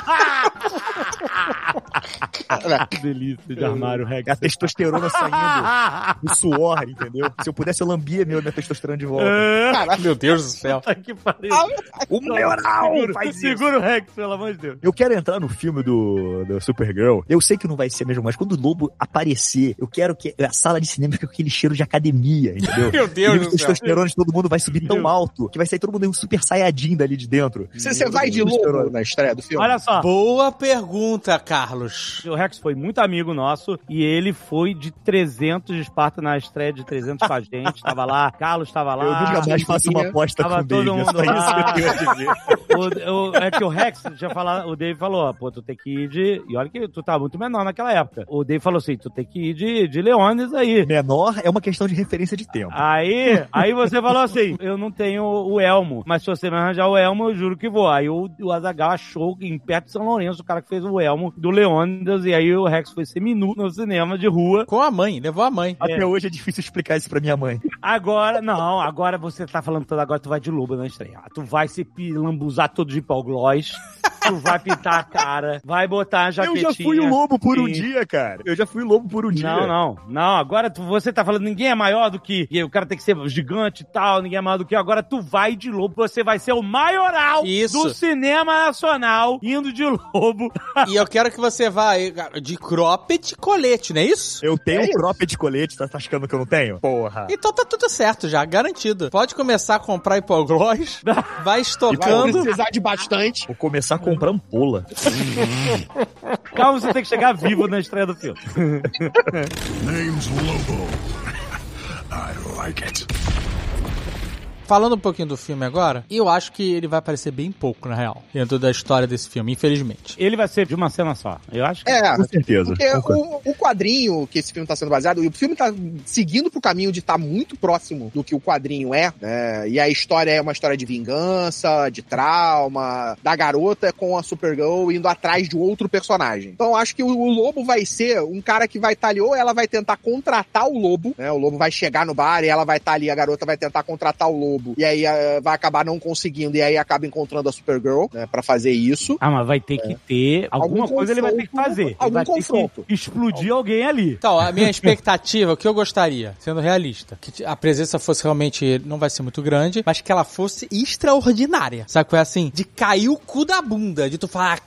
Que delícia de armário, Rex. É a testosterona saindo do suor, entendeu? Se eu pudesse, eu lambia minha, minha testosterona de volta. Caraca, meu Deus do céu. Puta que pariu. O maioral Segura, faz isso. segura o Rex, pelo amor de Deus. Eu quero entrar no filme do, do Supergirl. Eu sei que não vai ser mesmo, mas quando o Lobo aparecer, eu quero que a sala de cinema fique com aquele cheiro de academia, entendeu? Meu Deus e do o céu. testosterona de todo mundo vai subir tão alto que vai sair todo mundo um super saiyajin dali de dentro. Você, você vai de lobo na estreia do filme? Olha só. Boa pergunta, Carlos. Carlos. O Rex foi muito amigo nosso e ele foi de trezentos de Esparta na estreia de trezentos com a gente. Tava lá, Carlos tava lá. Eu nunca mais faço uma aposta tava com o todo Dave. mundo É só isso lá. que eu tenho a dizer. O, o, é que o Rex tinha falado, o Dave falou, ó, pô, tu tem que ir de... E olha que tu tava muito menor naquela época. O Dave falou assim, tu tem que ir de, de Leones aí. Menor é uma questão de referência de tempo. Aí, aí você falou assim, eu não tenho o elmo, mas se você me arranjar o elmo, eu juro que vou. Aí o, o Azaghal achou que em perto de São Lourenço, o cara que fez o elmo do Leônidas, e aí o Rex foi ser minuto no cinema de rua. Com a mãe, levou a mãe. Até é. hoje é difícil explicar isso pra minha mãe. Agora, não, agora você tá falando tudo, agora tu vai de luba na estreia. Tu vai se lambuzar todo de hipoglós, tu vai pintar a cara, vai botar a jaquetinha. Eu já fui o lobo por um e... dia, cara. Eu já fui o lobo por um dia. Não, não, não, agora tu, você tá falando, ninguém é maior do que, e o cara tem que ser gigante e tal, ninguém é maior do que, agora tu vai de lobo, você vai ser o maioral Isso. do cinema nacional, indo de lobo. E eu quero que você vá de cropped colete, não é isso? Eu tenho É um isso. cropped de colete, tá achando que eu não tenho? Porra. Então tá tudo certo já, garantido. Pode começar a comprar hipoglós, vai Vai estocando. precisar de bastante. Vou começar a comprar ampola. Calma, você tem que chegar vivo na estreia do filme. Name's Lobo. I like it. Falando um pouquinho do filme agora, eu acho que ele vai aparecer bem pouco, na real, dentro da história desse filme, infelizmente. Ele vai ser de uma cena só. Eu acho que... É, Com certeza. porque Concordo. o, o quadrinho que esse filme tá sendo baseado, o filme tá seguindo pro caminho de estar muito próximo do que o quadrinho é, né? E a história é uma história de vingança, de trauma, da garota com a Supergirl indo atrás de outro personagem. Então eu acho que o, o Lobo vai ser um cara que vai estar ali, ou ela vai tentar contratar o Lobo, né? O Lobo vai chegar no bar e ela vai estar ali, a garota vai tentar contratar o Lobo. E aí uh, vai acabar não conseguindo, e aí acaba encontrando a Supergirl, né, pra fazer isso. Ah, mas vai ter que ter... Alguma Algum coisa ele vai ter que confronto, fazer. Ele algum vai ter confronto. que explodir alguém ali. Então, a minha expectativa, o que eu gostaria, sendo realista, que a presença fosse realmente, não vai ser muito grande, mas que ela fosse extraordinária. Sabe qual é assim? De cair o cu da bunda, de tu falar,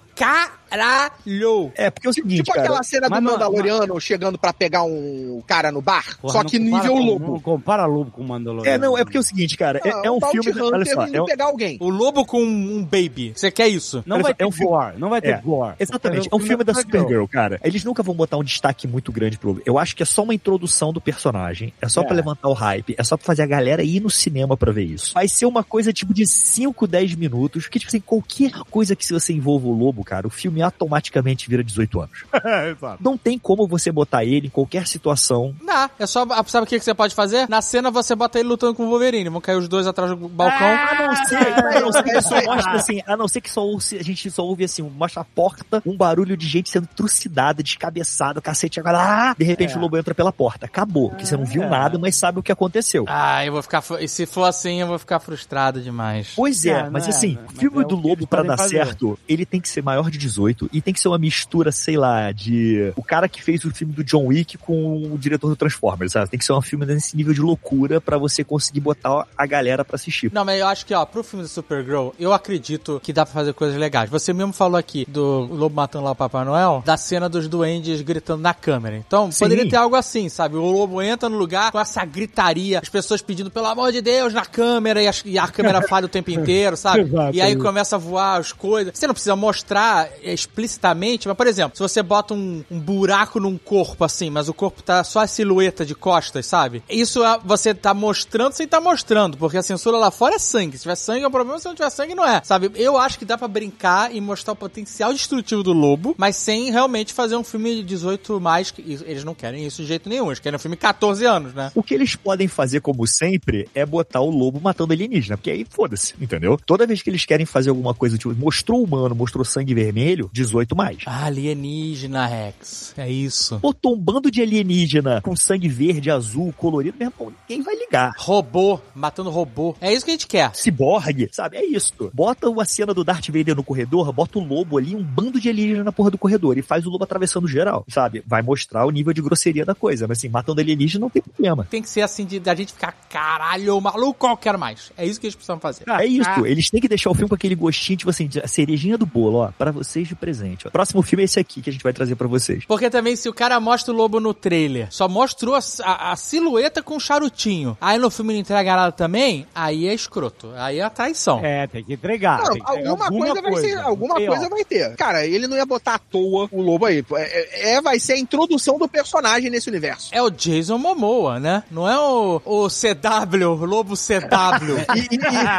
caralho! É, porque é o seguinte, Tipo cara... aquela cena do mas não- Mandaloriano chegando pra pegar um cara no bar, Porra, só não que compara nível com- Lobo. Não compara Lobo com o Mandaloriano. É, não, é porque é o seguinte, cara, é, Ah, é um Bounty filme... Hunter Olha só, indo é um, pegar alguém. O lobo com um baby, você quer isso? Não Olha vai só, ter é um filme- gore. Não vai ter É, gore. Exatamente, é um filme da Supergirl, cara. Eles nunca vão botar um destaque muito grande pro Lobo. Eu acho que é só uma introdução do personagem, é só É. pra levantar o hype, é só pra fazer a galera ir no cinema pra ver isso. Vai ser uma coisa tipo de cinco, dez minutos, que tipo assim, qualquer coisa que se você envolva o Lobo, cara, o filme automaticamente vira dezoito anos. Exato. Não tem como você botar ele em qualquer situação. Não, é só, sabe o que que você pode fazer? Na cena você bota ele lutando com o Wolverine, vão cair os dois atrás do balcão. A não ser, a não ser que só mostra assim, a não ser que só ouve, a gente só ouve assim, mostra a porta, um barulho de gente sendo trucidada, descabeçada, cacete, agora, ah, de repente É. o Lobo entra pela porta. Acabou, porque você não viu É. nada, mas sabe o que aconteceu. Ah, eu vou ficar. fru- E se for assim, eu vou ficar frustrado demais. Pois é, Não, mas não é, assim, mas filme é do o que Lobo eles pra podem dar fazer. certo, ele tem que ser maior de dezoito e tem que ser uma mistura, sei lá, de o cara que fez o filme do John Wick com o diretor do Transformers, sabe? Tem que ser um filme nesse nível de loucura pra você conseguir botar a galera pra assistir. Não, mas eu acho que, ó, pro filme do Supergirl, eu acredito que dá pra fazer coisas legais. Você mesmo falou aqui do Lobo matando lá o Papai Noel, da cena dos duendes gritando na câmera. Então, Sim. poderia ter algo assim, sabe? O Lobo entra no lugar com essa gritaria, as pessoas pedindo, pelo amor de Deus, na câmera, e a, e a câmera falha o tempo inteiro, sabe? Exato, E aí isso. começa a voar as coisas. Você não precisa mostrar é, explicitamente, mas, por exemplo, se você bota um, um buraco num corpo assim, mas o corpo tá só a silhueta de costas, sabe? Isso é, você tá mostrando sem tá mostrando, porque a censura lá fora é sangue. Se tiver sangue é um problema, se não tiver sangue não é, sabe? Eu acho que dá pra brincar e mostrar o potencial destrutivo do Lobo, mas sem realmente fazer um filme de dezoito mais, que eles não querem isso de jeito nenhum, eles querem um filme de catorze anos, né? O que eles podem fazer, como sempre, é botar o Lobo matando alienígena, porque aí foda-se, entendeu? Toda vez que eles querem fazer alguma coisa, tipo, mostrou humano, mostrou sangue vermelho, dezoito mais. Ah, alienígena, Rex. É isso. Botou um bando de alienígena com sangue verde, azul, colorido, meu irmão, ninguém vai ligar. Robô, matando robô. É isso que a gente quer. Ciborgue, sabe? É isso. Bota uma cena do Darth Vader no corredor, bota o Lobo ali, um bando de alienígena na porra do corredor e faz o Lobo atravessando geral, sabe? Vai mostrar o nível de grosseria da coisa, mas assim, matando alienígena não tem problema. Tem que ser assim, de da gente ficar, caralho, maluco, eu quero mais. É isso que eles precisam fazer. É isso, eles têm que deixar o filme com aquele gostinho, tipo assim, de- a cerejinha do bolo, ó, pra vocês de presente. O próximo filme é esse aqui que a gente vai trazer pra vocês. Porque também, se o cara mostra o lobo no trailer, só mostrou a, a, a silhueta com charutinho, aí no filme não entrega nada também, aí é escroto. Aí é a traição. É, tem que entregar. Não, tem que entregar alguma, alguma coisa, vai coisa. ser, alguma Tem, coisa ó. vai ter. Cara, ele não ia botar à toa o lobo aí. É, é, vai ser a introdução do personagem nesse universo. É o Jason Momoa, né? Não é o, o C W, o lobo C W. E, e,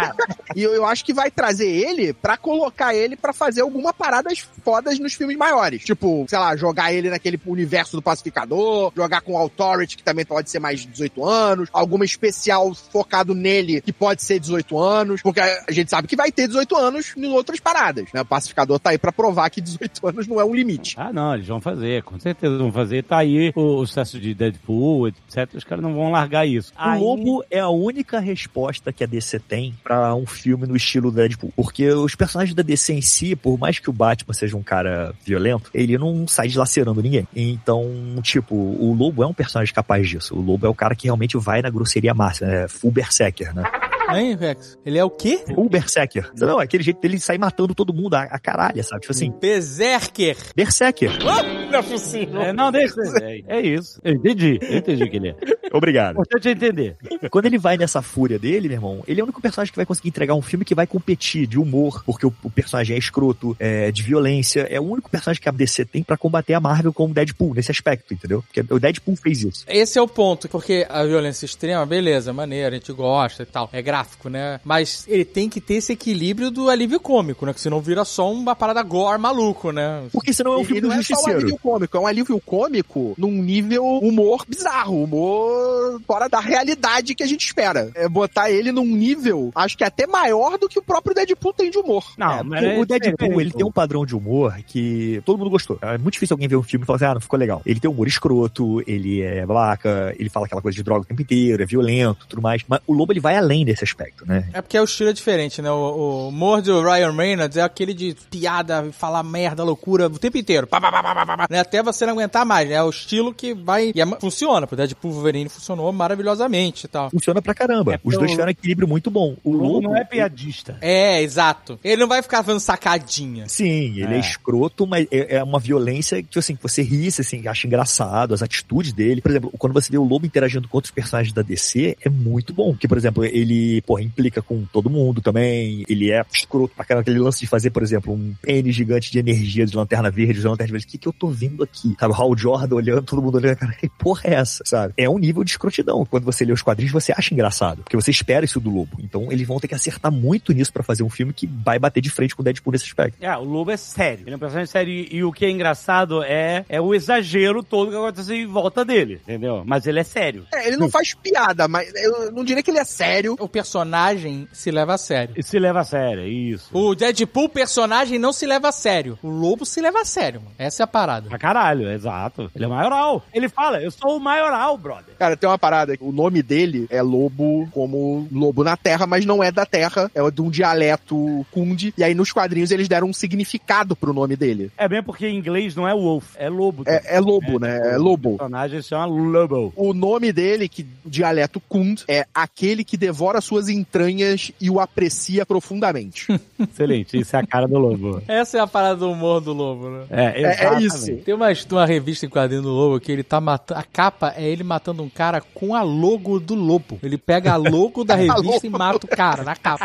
e, e eu, eu acho que vai trazer ele pra colocar ele pra fazer alguma paradas fodas nos filmes maiores. Tipo, sei lá, jogar ele naquele universo do Pacificador, jogar com o Authority, que também pode ser mais de dezoito anos, alguma especial focado nele, que pode ser dezoito anos, porque a gente sabe que vai ter dezoito anos em outras paradas, né? O Pacificador tá aí pra provar que dezoito anos não é um limite. Ah, não, eles vão fazer, com certeza vão fazer. Tá aí o, o sucesso de Deadpool, etcétera. Os caras não vão largar isso. O lobo é a única resposta que a D C tem pra um filme no estilo Deadpool. Porque os personagens da D C em si, por mais que o Batman seja um cara violento, ele não sai dilacerando ninguém. Então, tipo, o lobo é um personagem capaz disso. O lobo é o cara que realmente vai na grosseria máxima, é full berserker, né? Hein, Rex? Ele é o quê? Full berserker. Não, é aquele jeito dele sair matando todo mundo a, a caralho, sabe? Tipo assim, Berserker. berserker. Não é possível. É, não, deixa. É, é isso. Eu entendi. Eu entendi o que ele é. Obrigado. Importante é entender. Quando ele vai nessa fúria dele, meu irmão, ele é o único personagem que vai conseguir entregar um filme que vai competir de humor, porque o, o personagem é escroto, é, de violência. É o único personagem que a D C tem pra combater a Marvel como Deadpool, nesse aspecto, entendeu? Porque o Deadpool fez isso. Esse é o ponto, porque a violência extrema, beleza, maneira, a gente gosta e tal, é gráfico, né? Mas ele tem que ter esse equilíbrio do alívio cômico, né? Que senão vira só uma parada gore maluco, né? Porque senão é um E- filme e do não é só um Justiceiro. alívio cômico, é um alívio cômico num nível humor bizarro, humor fora da realidade que a gente espera. É botar ele num nível, acho que até maior do que o próprio Deadpool tem de humor. Não, É, mas porque é o Deadpool, diferente, ele tem um padrão de humor que todo mundo gostou. É muito difícil alguém ver um filme e falar assim, ah, não ficou legal. Ele tem um humor escroto, ele é blaca, ele fala aquela coisa de droga o tempo inteiro, é violento, tudo mais. Mas o Lobo, ele vai além desse aspecto, né? É porque o estilo é diferente, né? O, o humor do Ryan Reynolds é aquele de piada, falar merda, loucura o tempo inteiro. Pá, pá, pá, pá, pá, pá, né? Até você não aguentar mais, né? É o estilo que vai... E é, funciona. Pro Deadpool Wolverine funcionou maravilhosamente e tal. Funciona pra caramba. É, Os dois o- tiveram um equilíbrio muito bom. O O lobo Lobo não é piadista. É, exato. Ele não vai ficar fazendo sacadinha. Sim, ele é. É. escroto, mas é, é uma violência que, assim, você ri, você assim, acha engraçado, as atitudes dele. Por exemplo, quando você vê o Lobo interagindo com outros personagens da D C, é muito bom. Porque, por exemplo, ele, porra, implica com todo mundo também, ele é escroto pra caramba. Aquele lance de fazer, por exemplo, um pênis gigante de energia de Lanterna Verde, de Lanterna Verde. O que que eu tô vendo aqui? Sabe, o Hal Jordan olhando, todo mundo olhando, cara, que porra é essa, sabe? É um nível de escrotidão. Quando você lê os quadrinhos, você acha engraçado, porque você espera isso do Lobo. Então, eles vão ter que acertar muito nisso pra fazer um filme que vai bater de frente com o Deadpool nesse aspecto. É, o lobo é sério. Ele é um personagem sério. E, e o que é engraçado é, é o exagero todo que acontece em volta dele, entendeu? Mas ele é sério. É, ele não faz piada, mas eu não diria que ele é sério. O personagem se leva a sério. E se leva a sério, é isso. O Deadpool, personagem, não se leva a sério. O Lobo se leva a sério, mano. Essa é a parada. Pra caralho, exato. Ele é maioral. Ele fala, eu sou o maioral, brother. Cara, tem uma parada, o nome dele é Lobo como Lobo na Terra, mas não é da Terra, é de um dialeto Kund, e aí nos quadrinhos eles deram um significado pro nome dele. É bem porque em inglês não é wolf, é lobo. É, é lobo, né? É lobo. O personagem se chama Lobo. O nome dele, que o dialeto Kund, é aquele que devora suas entranhas e o aprecia profundamente. Excelente, isso é a cara do lobo. Essa é a parada do humor do Lobo, né? É, É, é exatamente. isso. Tem uma, uma revista em quadrinho do Lobo que ele tá matando. A capa é ele matando um cara com a logo do Lobo. Ele pega a logo da revista e mata o cara na capa.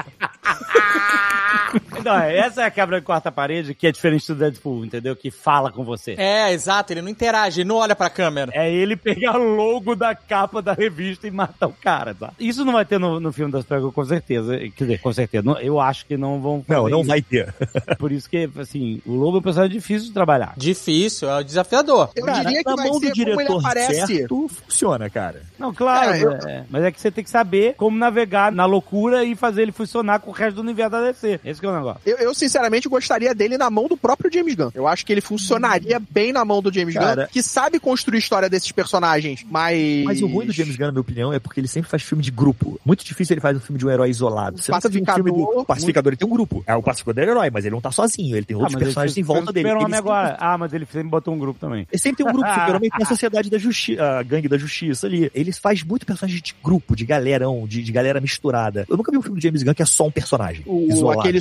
Não, essa é a quebra de quarta parede que é diferente do Deadpool, entendeu? Que fala com você. É, exato. Ele não interage, ele não olha pra câmera. É ele pegar o logo da capa da revista e matar o cara, tá? Isso não vai ter no, no filme das Pegas, com certeza. Quer dizer, com certeza. Não- eu acho que não vão fazer Não, não isso. vai ter. Por isso que, assim, o lobo é um personagem difícil de trabalhar. Difícil, é desafiador. Eu Cara, diria que na vai mão ser do como ele diretor aparece. certo, funciona, cara. Não, claro, É, eu- é, mas é que você tem que saber como navegar na loucura e fazer ele funcionar com o resto do universo da D C. Esse que é o negócio. Eu, eu, sinceramente, gostaria dele na mão do próprio James Gunn. Eu acho que ele funcionaria bem na mão do James Cara, Gunn, que sabe construir história desses personagens, mas... Mas o ruim do James Gunn, na minha opinião, é porque ele sempre faz filme de grupo. Muito difícil ele faz um filme de um herói isolado. Você nunca viu um filme do Pacificador, Pacificador, ele tem um grupo. É, o Pacificador é herói, mas ele não tá sozinho. Ele tem outros mas ele personagens fez- em volta fez o dele. Super-Homem Ele sempre- agora. Ah, mas ele sempre botou um grupo também. Ele sempre tem um grupo, Super-Homem tem a Sociedade da Justiça, a Gangue da Justiça ali. Ele faz muito personagem de grupo, de galerão, de, de galera misturada. Eu nunca vi um filme do James Gunn que é só um personagem O, isolado. aquele super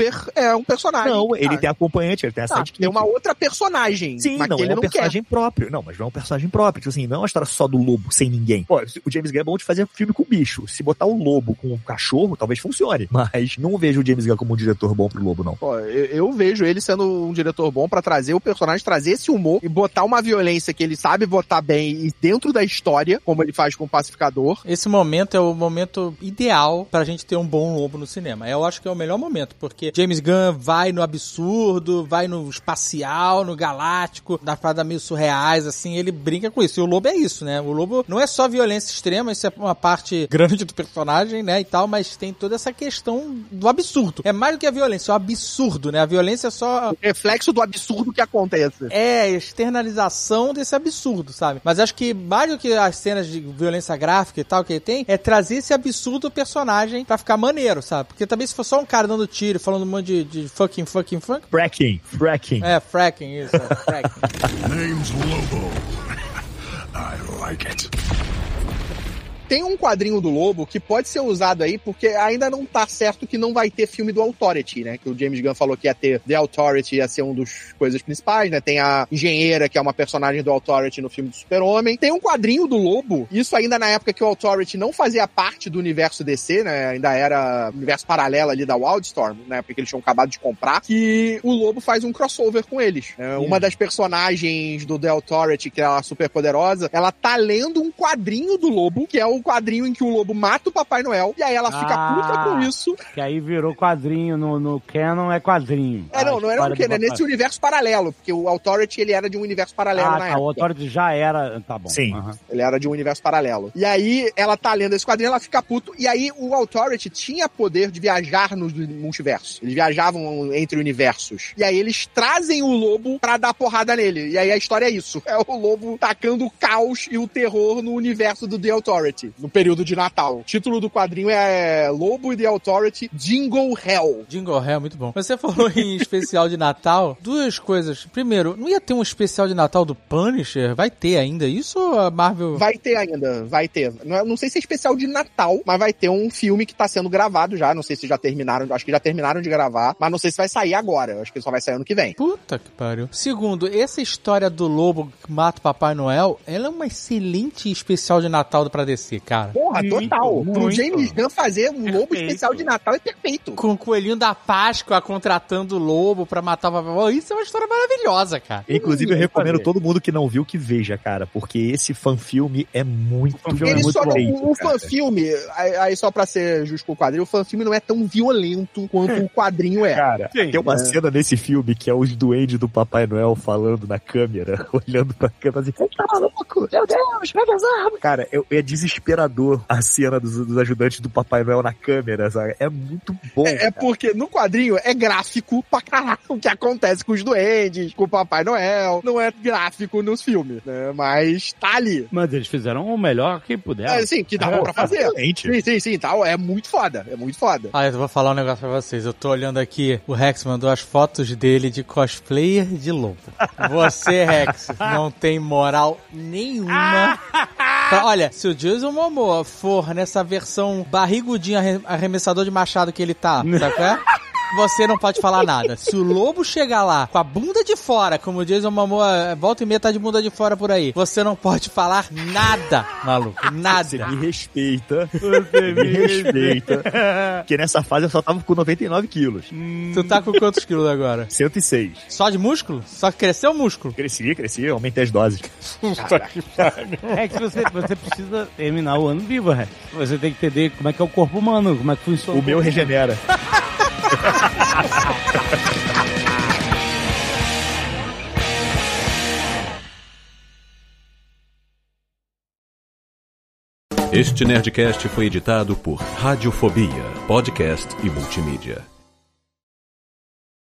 Crossover é um personagem. Não, ele cara. tem acompanhante, ele tem a Ah, sidekick. tem uma outra personagem. Sim, mas não, que ele é um não personagem quer. próprio. Não, mas não é um personagem próprio. Tipo assim, não é uma história só do lobo sem ninguém. Pô, o James Gunn é bom de fazer filme com bicho. Se botar o lobo com o cachorro, talvez funcione. Mas não vejo o James Gunn como um diretor bom pro lobo, não. Pô, eu, eu vejo ele sendo um diretor bom pra trazer o personagem, trazer esse humor e botar uma violência que ele sabe botar bem e dentro da história, como ele faz com o Pacificador. Esse momento é o momento ideal pra gente ter um bom lobo no cinema. Eu acho que é o melhor momento, porque James Gunn vai no absurdo, vai no espacial, no galáctico, nas paradas meio surreais, assim, ele brinca com isso. E o lobo é isso, né? O lobo não é só violência extrema, isso é uma parte grande do personagem, né, e tal, mas tem toda essa questão do absurdo. É mais do que a violência, é o absurdo, né? A violência é só... O reflexo do absurdo que acontece. É, a externalização desse absurdo, sabe? Mas acho que mais do que as cenas de violência gráfica e tal que ele tem, é trazer esse absurdo do personagem pra ficar maneiro, sabe? Porque também se for só um cara dando tiro, falando um monte de, de fucking, fucking, fucking... Fracking, fracking. É, fracking, isso, é, fracking. Name's Lobo. I like it. Tem um quadrinho do Lobo que pode ser usado aí, porque ainda não tá certo que não vai ter filme do Authority, né? Que o James Gunn falou que ia ter The Authority, ia ser um dos coisas principais, né? Tem a engenheira, que é uma personagem do Authority no filme do Super-Homem. Tem um quadrinho do Lobo, isso ainda na época que o Authority não fazia parte do universo D C, né? Ainda era universo paralelo ali da Wildstorm, né? Porque eles tinham acabado de comprar, que o Lobo faz um crossover com eles. Né? Uma das personagens do The Authority, que é a super poderosa, ela tá lendo um quadrinho do Lobo, que é o um quadrinho em que o lobo mata o Papai Noel, e aí ela fica Ah, puta com isso. Que aí virou quadrinho, no, no canon é quadrinho. É, não, não era no canon, é nesse universo paralelo, porque o Authority, ele era de um universo paralelo ah, na tá, época. o Authority já era, tá bom. Sim. Uhum. Ele era de um universo paralelo. E aí, ela tá lendo esse quadrinho, ela fica puto, e aí o Authority tinha poder de viajar no multiverso. Eles viajavam entre universos. E aí eles trazem o lobo pra dar porrada nele. E aí a história é isso. É o lobo tacando o caos e o terror no universo do The Authority, no período de Natal. O título do quadrinho é Lobo e The Authority Jingle Hell. Jingle Hell, muito bom. Você falou em especial de Natal, duas coisas. Primeiro, não ia ter um especial de Natal do Punisher? Vai ter ainda isso ou a Marvel... Vai ter ainda, vai ter. Não, não sei se é especial de Natal, mas vai ter um filme que tá sendo gravado já. Não sei se já terminaram, acho que já terminaram de gravar, mas não sei se vai sair agora. Acho que só vai sair ano que vem. Puta que pariu. Segundo, essa história do lobo que mata o Papai Noel, ela é uma excelente especial de Natal pra D C, cara. Porra, Muito, total. muito. Pro James Gunn fazer um lobo Perfeito. especial de Natal é perfeito. Com o coelhinho da Páscoa contratando o lobo pra matar o Papai Noel. Isso é uma história maravilhosa, cara. Inclusive, eu Hum, recomendo fazer. todo mundo que não viu que veja, cara, porque esse fanfilme é muito, fanfilme é Ele muito só não, feito, o cara. fanfilme, aí, aí só pra ser justo com o quadrinho, o fanfilme não é tão violento quanto o quadrinho é. Cara, Sim, tem uma é. cena nesse filme que é os duendes do Papai Noel falando na câmera, olhando pra câmera assim, você tá maluco? Meu Deus, pega as armas! Cara, é, é desesperador a cena dos, dos ajudantes do Papai Noel na câmera, sabe? É muito bom. É, é porque no quadrinho é gráfico pra caralho o que acontece com os duendes, com o Papai Noel. Não é gráfico nos filmes, né? Mas tá ali. Mas eles fizeram o melhor que puderam. É, sim, que dava pra fazer. Excelente. Sim, sim, sim, tal. É muito foda. É muito foda. Ah, eu vou falar um negócio pra vocês. Eu tô olhando aqui, o Rex mandou as fotos dele de cosplayer de lobo. Você, Rex, não tem moral nenhuma. Pra- olha, se o Jason Momoa for nessa versão barrigudinho arre- arremessador de machado que ele tá, sabe qual é? Você não pode falar nada. Se o lobo chegar lá com a bunda de fora, como o Jason Momoa volta e meia tá de bunda de fora por aí, você não pode falar nada, maluco. Você Nada. me respeita. Você me respeita. Porque nessa fase eu só tava com noventa e nove quilos. Tu tá com quantos quilos agora? cento e seis. Só de músculo? Só que cresceu o músculo? Cresci, cresci, aumentei as doses. É que você, você precisa terminar o ano vivo, Rex. Você tem que entender como é que é o corpo humano, como é que funciona. O meu regenera. Este Nerdcast foi editado por Radiofobia, podcast e multimídia.